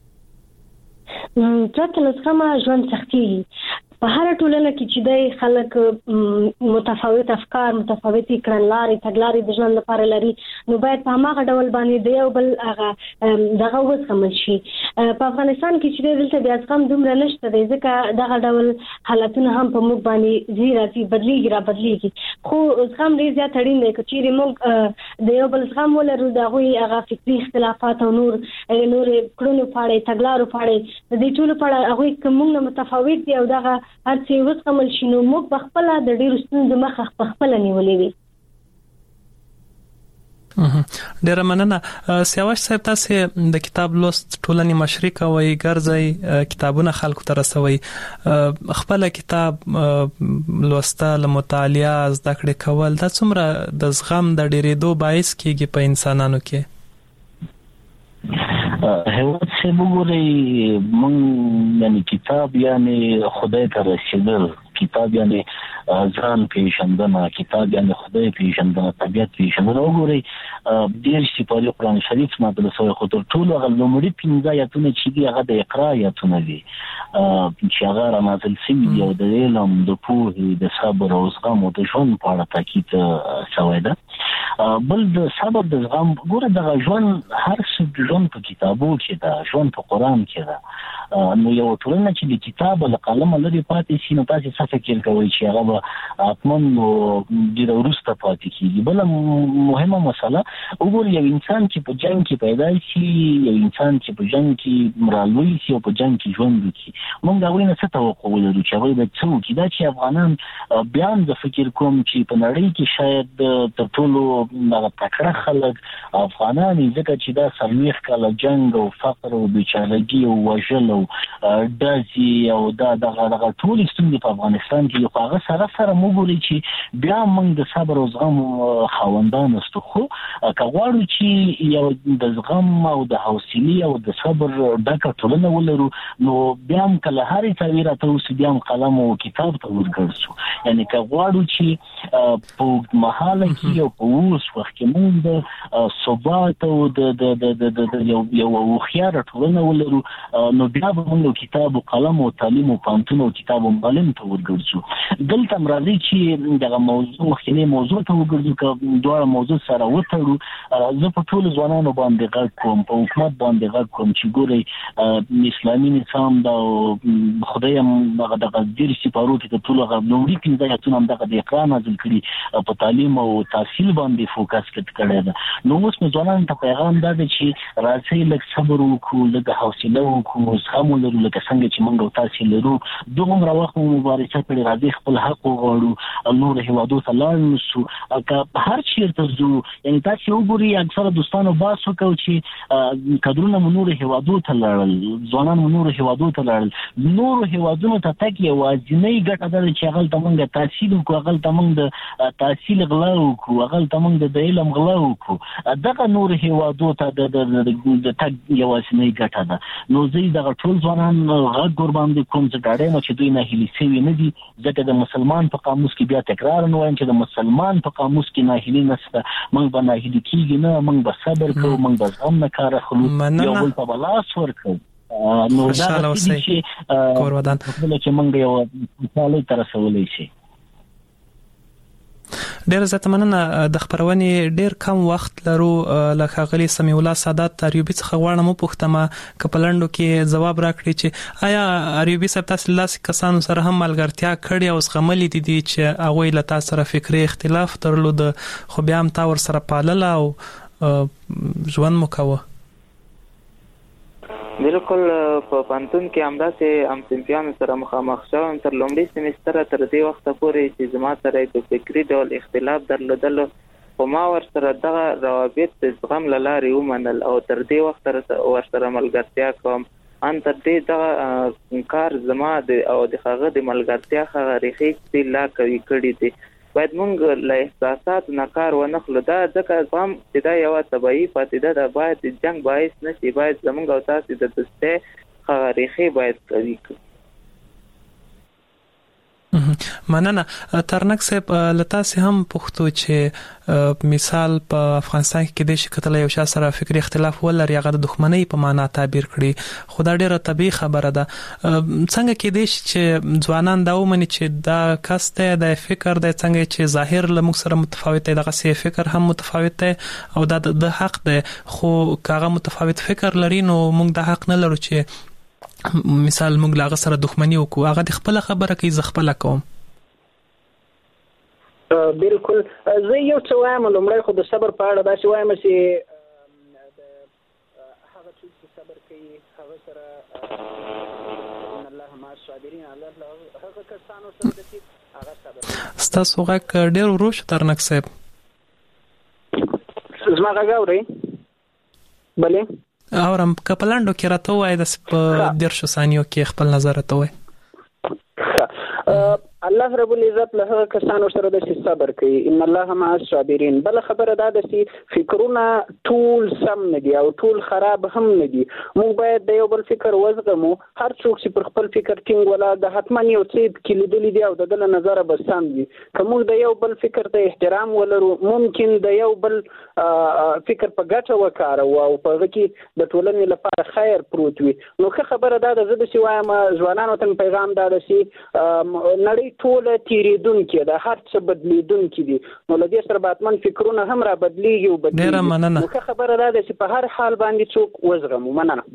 پرته له زغمه ژوند سختي په هر ټولنه کې چې د خلک متفاوت افکار متفاوت کړنلارې تګلارې د ژوند لپاره لري نو باید په هغه ډول باندې د یو بل هغه دغه وسمل شي په افغانستان کې چې دلته د ازغم دومره نشته دی ځکه دغه ډول حالتونه هم په موږ باندې زیاتې بدلیږي را بدلیږي خو ازغم ډیر زیات اړین دی چې موږ د یو بل زغم ولرو دغه هغه فکري اختلافات او نور نور کړنو پاړې تګلارو پاړې د دې ټولو پاړې هغه کوم متفاوت دي او دغه هر څه وسمل شي نو موږ په خپل د ډیرو ستونزو مخه په خپل نیولې وي ډیر مننه سیاوش صاحب تاسو د کتاب لوست ټولنې مشري کوي ګرځي کتابونه خلکو ته رسوي خپل کتاب لوستل مطالعه زده کړې کول دا څومره د زغم د ډیرېدو باعث کیږي په انسانانو کې هیواد څه وګورئ مونږ یعنی کتاب یعنی خدای ته رسیدل کتاب یعنی ځان پیژندنه کتاب یعنی خدای پیژندنه طبيعت پیژندنه وګورئ ډیر سپاري قرآن شریف ماته سوی خو ټول هغه لومړی پنځه آیاتونه چې دی هغه د اقرا آیاتونه دي چې هغه نازل شوي دي او د علم د پوهې د صبر او زغم او د ژوند په اړه تاکید شوی ده بل د صبر د زغم ګوره د ژوند هر څه ژوند په کتابو کې ده ژوند په قرآن کې ده نو یو ټولنه چې د کتاب او قلم لري پاتې شي نو تاسو څه فکر کوئ چې هغه اتمن د وروسته پاتې کیږي بل مهمه مسله وګورئ یو انسان چې په جنگ کې پیدا شي یو انسان چې په جنگ کې مرالوي شي او په جنگ کې ژوند وکړي موږ دا وینې څه توقع ولرو چې هغه به څه وکړي دا چې افغانان بیان د فکر کوم چې په نړۍ کې شاید تر ټولو دغه تکړه خلک افغانان ځکه چې دا سلمیخ کاله جنگ او فقر او بیچارهګي او وژل او داسي او دا دغه دغه ټول ستونزې په افغانستان کې یو هغه سره سره موږ چې بیا موږ د صبر او زغم خوندان استو خو کغواړو چې یو د زغم او د حوصله او د صبر ډکه ټولنه ولرو نو بیا هم کله هرې تعبیر ته اوس بیا هم قلم او کتاب ته ورګرځو یعنی کغواړو چې په محاله کې یو په اوس وخت کې موږ د ثبات او د د یو یو خيار ټولنه ولرو نو بیا موږ کتاب او قلم او تعلیم او پانتون او کتاب او معلم ته ورګرځو دلته مرادي چې دغه موضوع مخکنی موضوع ته ورګرځو که دوه موضوع سره وتړو زه په ټول ځوانانو باندې غږ کوم په حکومت باندې غږ کوم چې ګوري اسلامي نظام دا خدای هم دغه دغه ډیر سپارو کې ټول غو نوړي کې دا چې هم دغه د اقرا نازل کړي په تعلیم او تحصیل باندې فوکس کړي دا نو اوس ځوانانو ته پیغام دا دی چې راځي لکه صبر وکړو لکه حوصله وکړو زغم ولرو لکه څنګه چې موږ تاسو لرو دومره وخت مبارزه کړې راځي خپل حق وغواړو نور هیوادو ته لاړ نشو که هر چیرته زو یعنی تاسو وګورئ اکثره دوستانو باسو کوي چې کډرونه نور هیوادو ته لاړل ځوانان نور هیوادو ته لاړل نور هیوادونو ته تک یو ځینې ګټه ده چې هغه تمنګ تحصیل وکړو هغه تمنګ د تحصیل غلا وکړو هغه تمنګ د علم غلا وکړو دغه نور هیوادو ته د د تک یو ځینې ګټه ده نو زه دغه ټول ځوانان غږ قربان دي کوم چې ډاډه مو چې دوی نه هلي سوي نه دي ځکه د مسلمان په قاموس کې بیا تکرار نه وایم چې د مسلمان په قاموس کې نه هلي نشته موږ به نه هلي کیږي نه موږ به صبر کوو موږ به زغم نه کار اخلو یو بل په لاس ورکو نو دا چې کورودان چې موږ یو مثال تر رسولای شي ډیر زیات مننه د خبرونې ډیر کم وخت لرو لکه غلی سمي الله سادات ایوبی څخه غواړم پوښتمه کپلندو کې جواب راکړي چې آیا ایوبی صاحب تاسو لاس کسانو سره هم ملګرتیا کړې او زغملې دي, دي چې هغه له تاسو سره فکری اختلاف درلود خو بیا هم تا ور سره پالل او ژوند مو کاوه؟ بالکل په پانتون کې همداسې هم سیمپیانو سره مخامخ شوم تر لومړي سیمستر تر دې وخت پورې چې زما سره د فکری ډول اختلاف درلودل خو ما ور سره دغه روابط د زغم له لارې ومنل او تر دې وخت ور سره ملګرتیا کوم ان تر دې دغه کار زما د او د هغه د ملګرتیا هغه ریښې چې لا کوي کړي دي باید موږ له احساسات نه کار ونه خلو دا ځکه هم چې دا یو طبيعي پاتې ده باید د جنگ باعث نشي باید زموږ او تاسو د دوستۍ هغه ریښې باید قوي کړو. مننه ترنک صاحب لتا سه هم پوښتو چې مثال په افغانستان کې د شکل یو شا سره فکری اختلاف ولري هغه د دښمنۍ په معنا تعبیر کړي خو دا ډیره طبيعي خبره ده څنګه کې دي چې ځوانان دا ومني چې دا کس ته د فکر د څنګه چې ظاهر له موږ سره متفاوت دی دغه سه فکر هم متفاوت دی او دا د حق دی خو کاغه متفاوت فکر لري نو موږ د حق نه لرو چې مثال موږ لاغه سره دښمنی وکړو هغه د خپل خبره کوي ز خپل کوم بالکل زه یو څه وایم لومړی خو د صبر په اړه دا چې وایم چې هغه چې صبر کوي هغه سره ان الله مع الصابرین الله هغه کسانو سره چې هغه صبر ستاسو هغه ډېر ورو شو ترنک صاحب زما هغه اوري بلې اورم کپلانډو کې راته وای د په درشو ثانیو کې خپل نظر ته وای الله رب العزت له هغه کسانو سره د صبر کوي ان الله مع الصابرین بل خبره دا ده چې فکرونه ټول سم نه دي او ټول خراب هم نه دي موږ باید د یو بل فکر وزغمو هر څوک چې پر خپل فکر ټینګ ولا د حتما یو څه کې لیدل دي او د دل نظر به سم دي کوم د یو بل فکر ته احترام ولرو ممکن د یو بل فکر په ګټه وکړو او په هغه کې د ټولنې لپاره خیر پروت وي نو که خبره دا ده زه د سوایم ځوانانو ته پیغام دا ده چې نړۍ ټول تیریدونکې ده هر څه بدلیدونکې دي نو له دې سره باتمن فکرونه هم را بدلیږي او بدلیږي نو که خبره ده چې په هر حال باندې څوک وزغمو مننه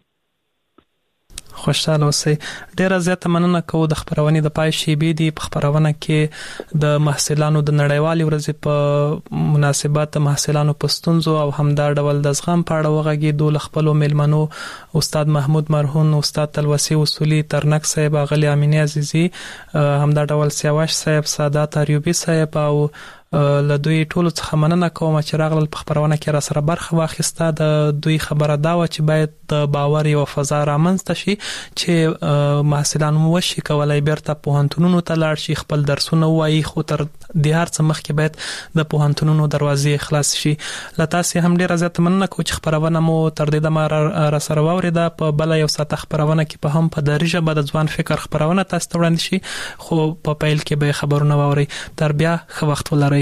خوشاله اوسئ ډیره زیاته مننه کوو د خبرونې د پای شیبې دی په خبرونه کې د محصلانو د نړیوالې ورځې په مناسبت محصلانو پښتونزو او همدا ډول د زغم په اړه وغږیدو ل خپل ملمنو استاد محمود مرهون استاد تلوسی اصولي ترنک صاحب غلی امینی عزیزي همدا ډول سیاوش صاحب سادات ایوبی صاحب او له دوی ټولو څخه مننه کوم چې راغلل په خبرونه کې را سره برخه واخیسته. د دوی خبره دا و چې باید د باور او فضا رامنځته شي چې محصلان وشي کولای بیرته پوهنتونونو ته لاړ شي، خپل درسونه وایي، خو تر د هر څه مخکې باید د پوهنتونونو دروازې خلاص شي. له تاسو هم ډیره زیاته مننه کوم چې خبرونه مو تر دې دمه را سره واوریده. په بل یو ساعت خبرونه کې په هم په دری ژبه د ځوان فکر خبرونه تاسو ته وړاندې شي، خو په پیل کې به خبرونه واوري. تر بیا ښه وخت ولرئ.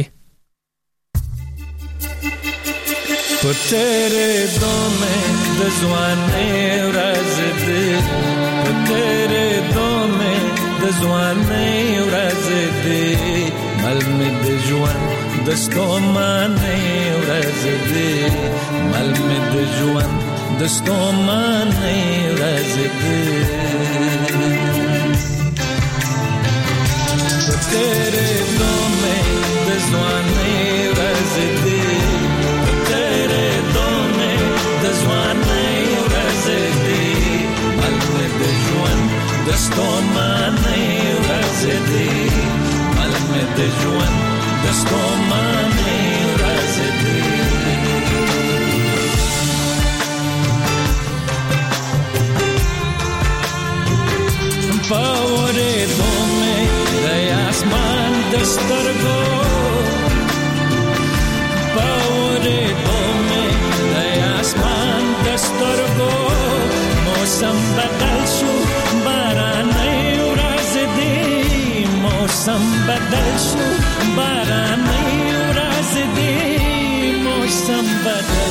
په تیرې دومې د ځوانۍ ورځ دې، په تیرې دومې د ځوانۍ ورځ دې، مل مې د ژوند د ستومانۍ ورځ دې، مل مې د ژوند د ستومانۍ ورځ دې. په تیرې دومې د ځوانۍ ورځ دې، دستومانه ورځې دې، مل مې د ژوند دستومانه ورځې دې. په اورېدو مې د اسمان د سترګو، په اورېدو مې د اسمان د سترګو، موسم بدل شو بارانۍ ورځ دې، موسم بدل شو بارانۍ ورځ دې، موسم بدل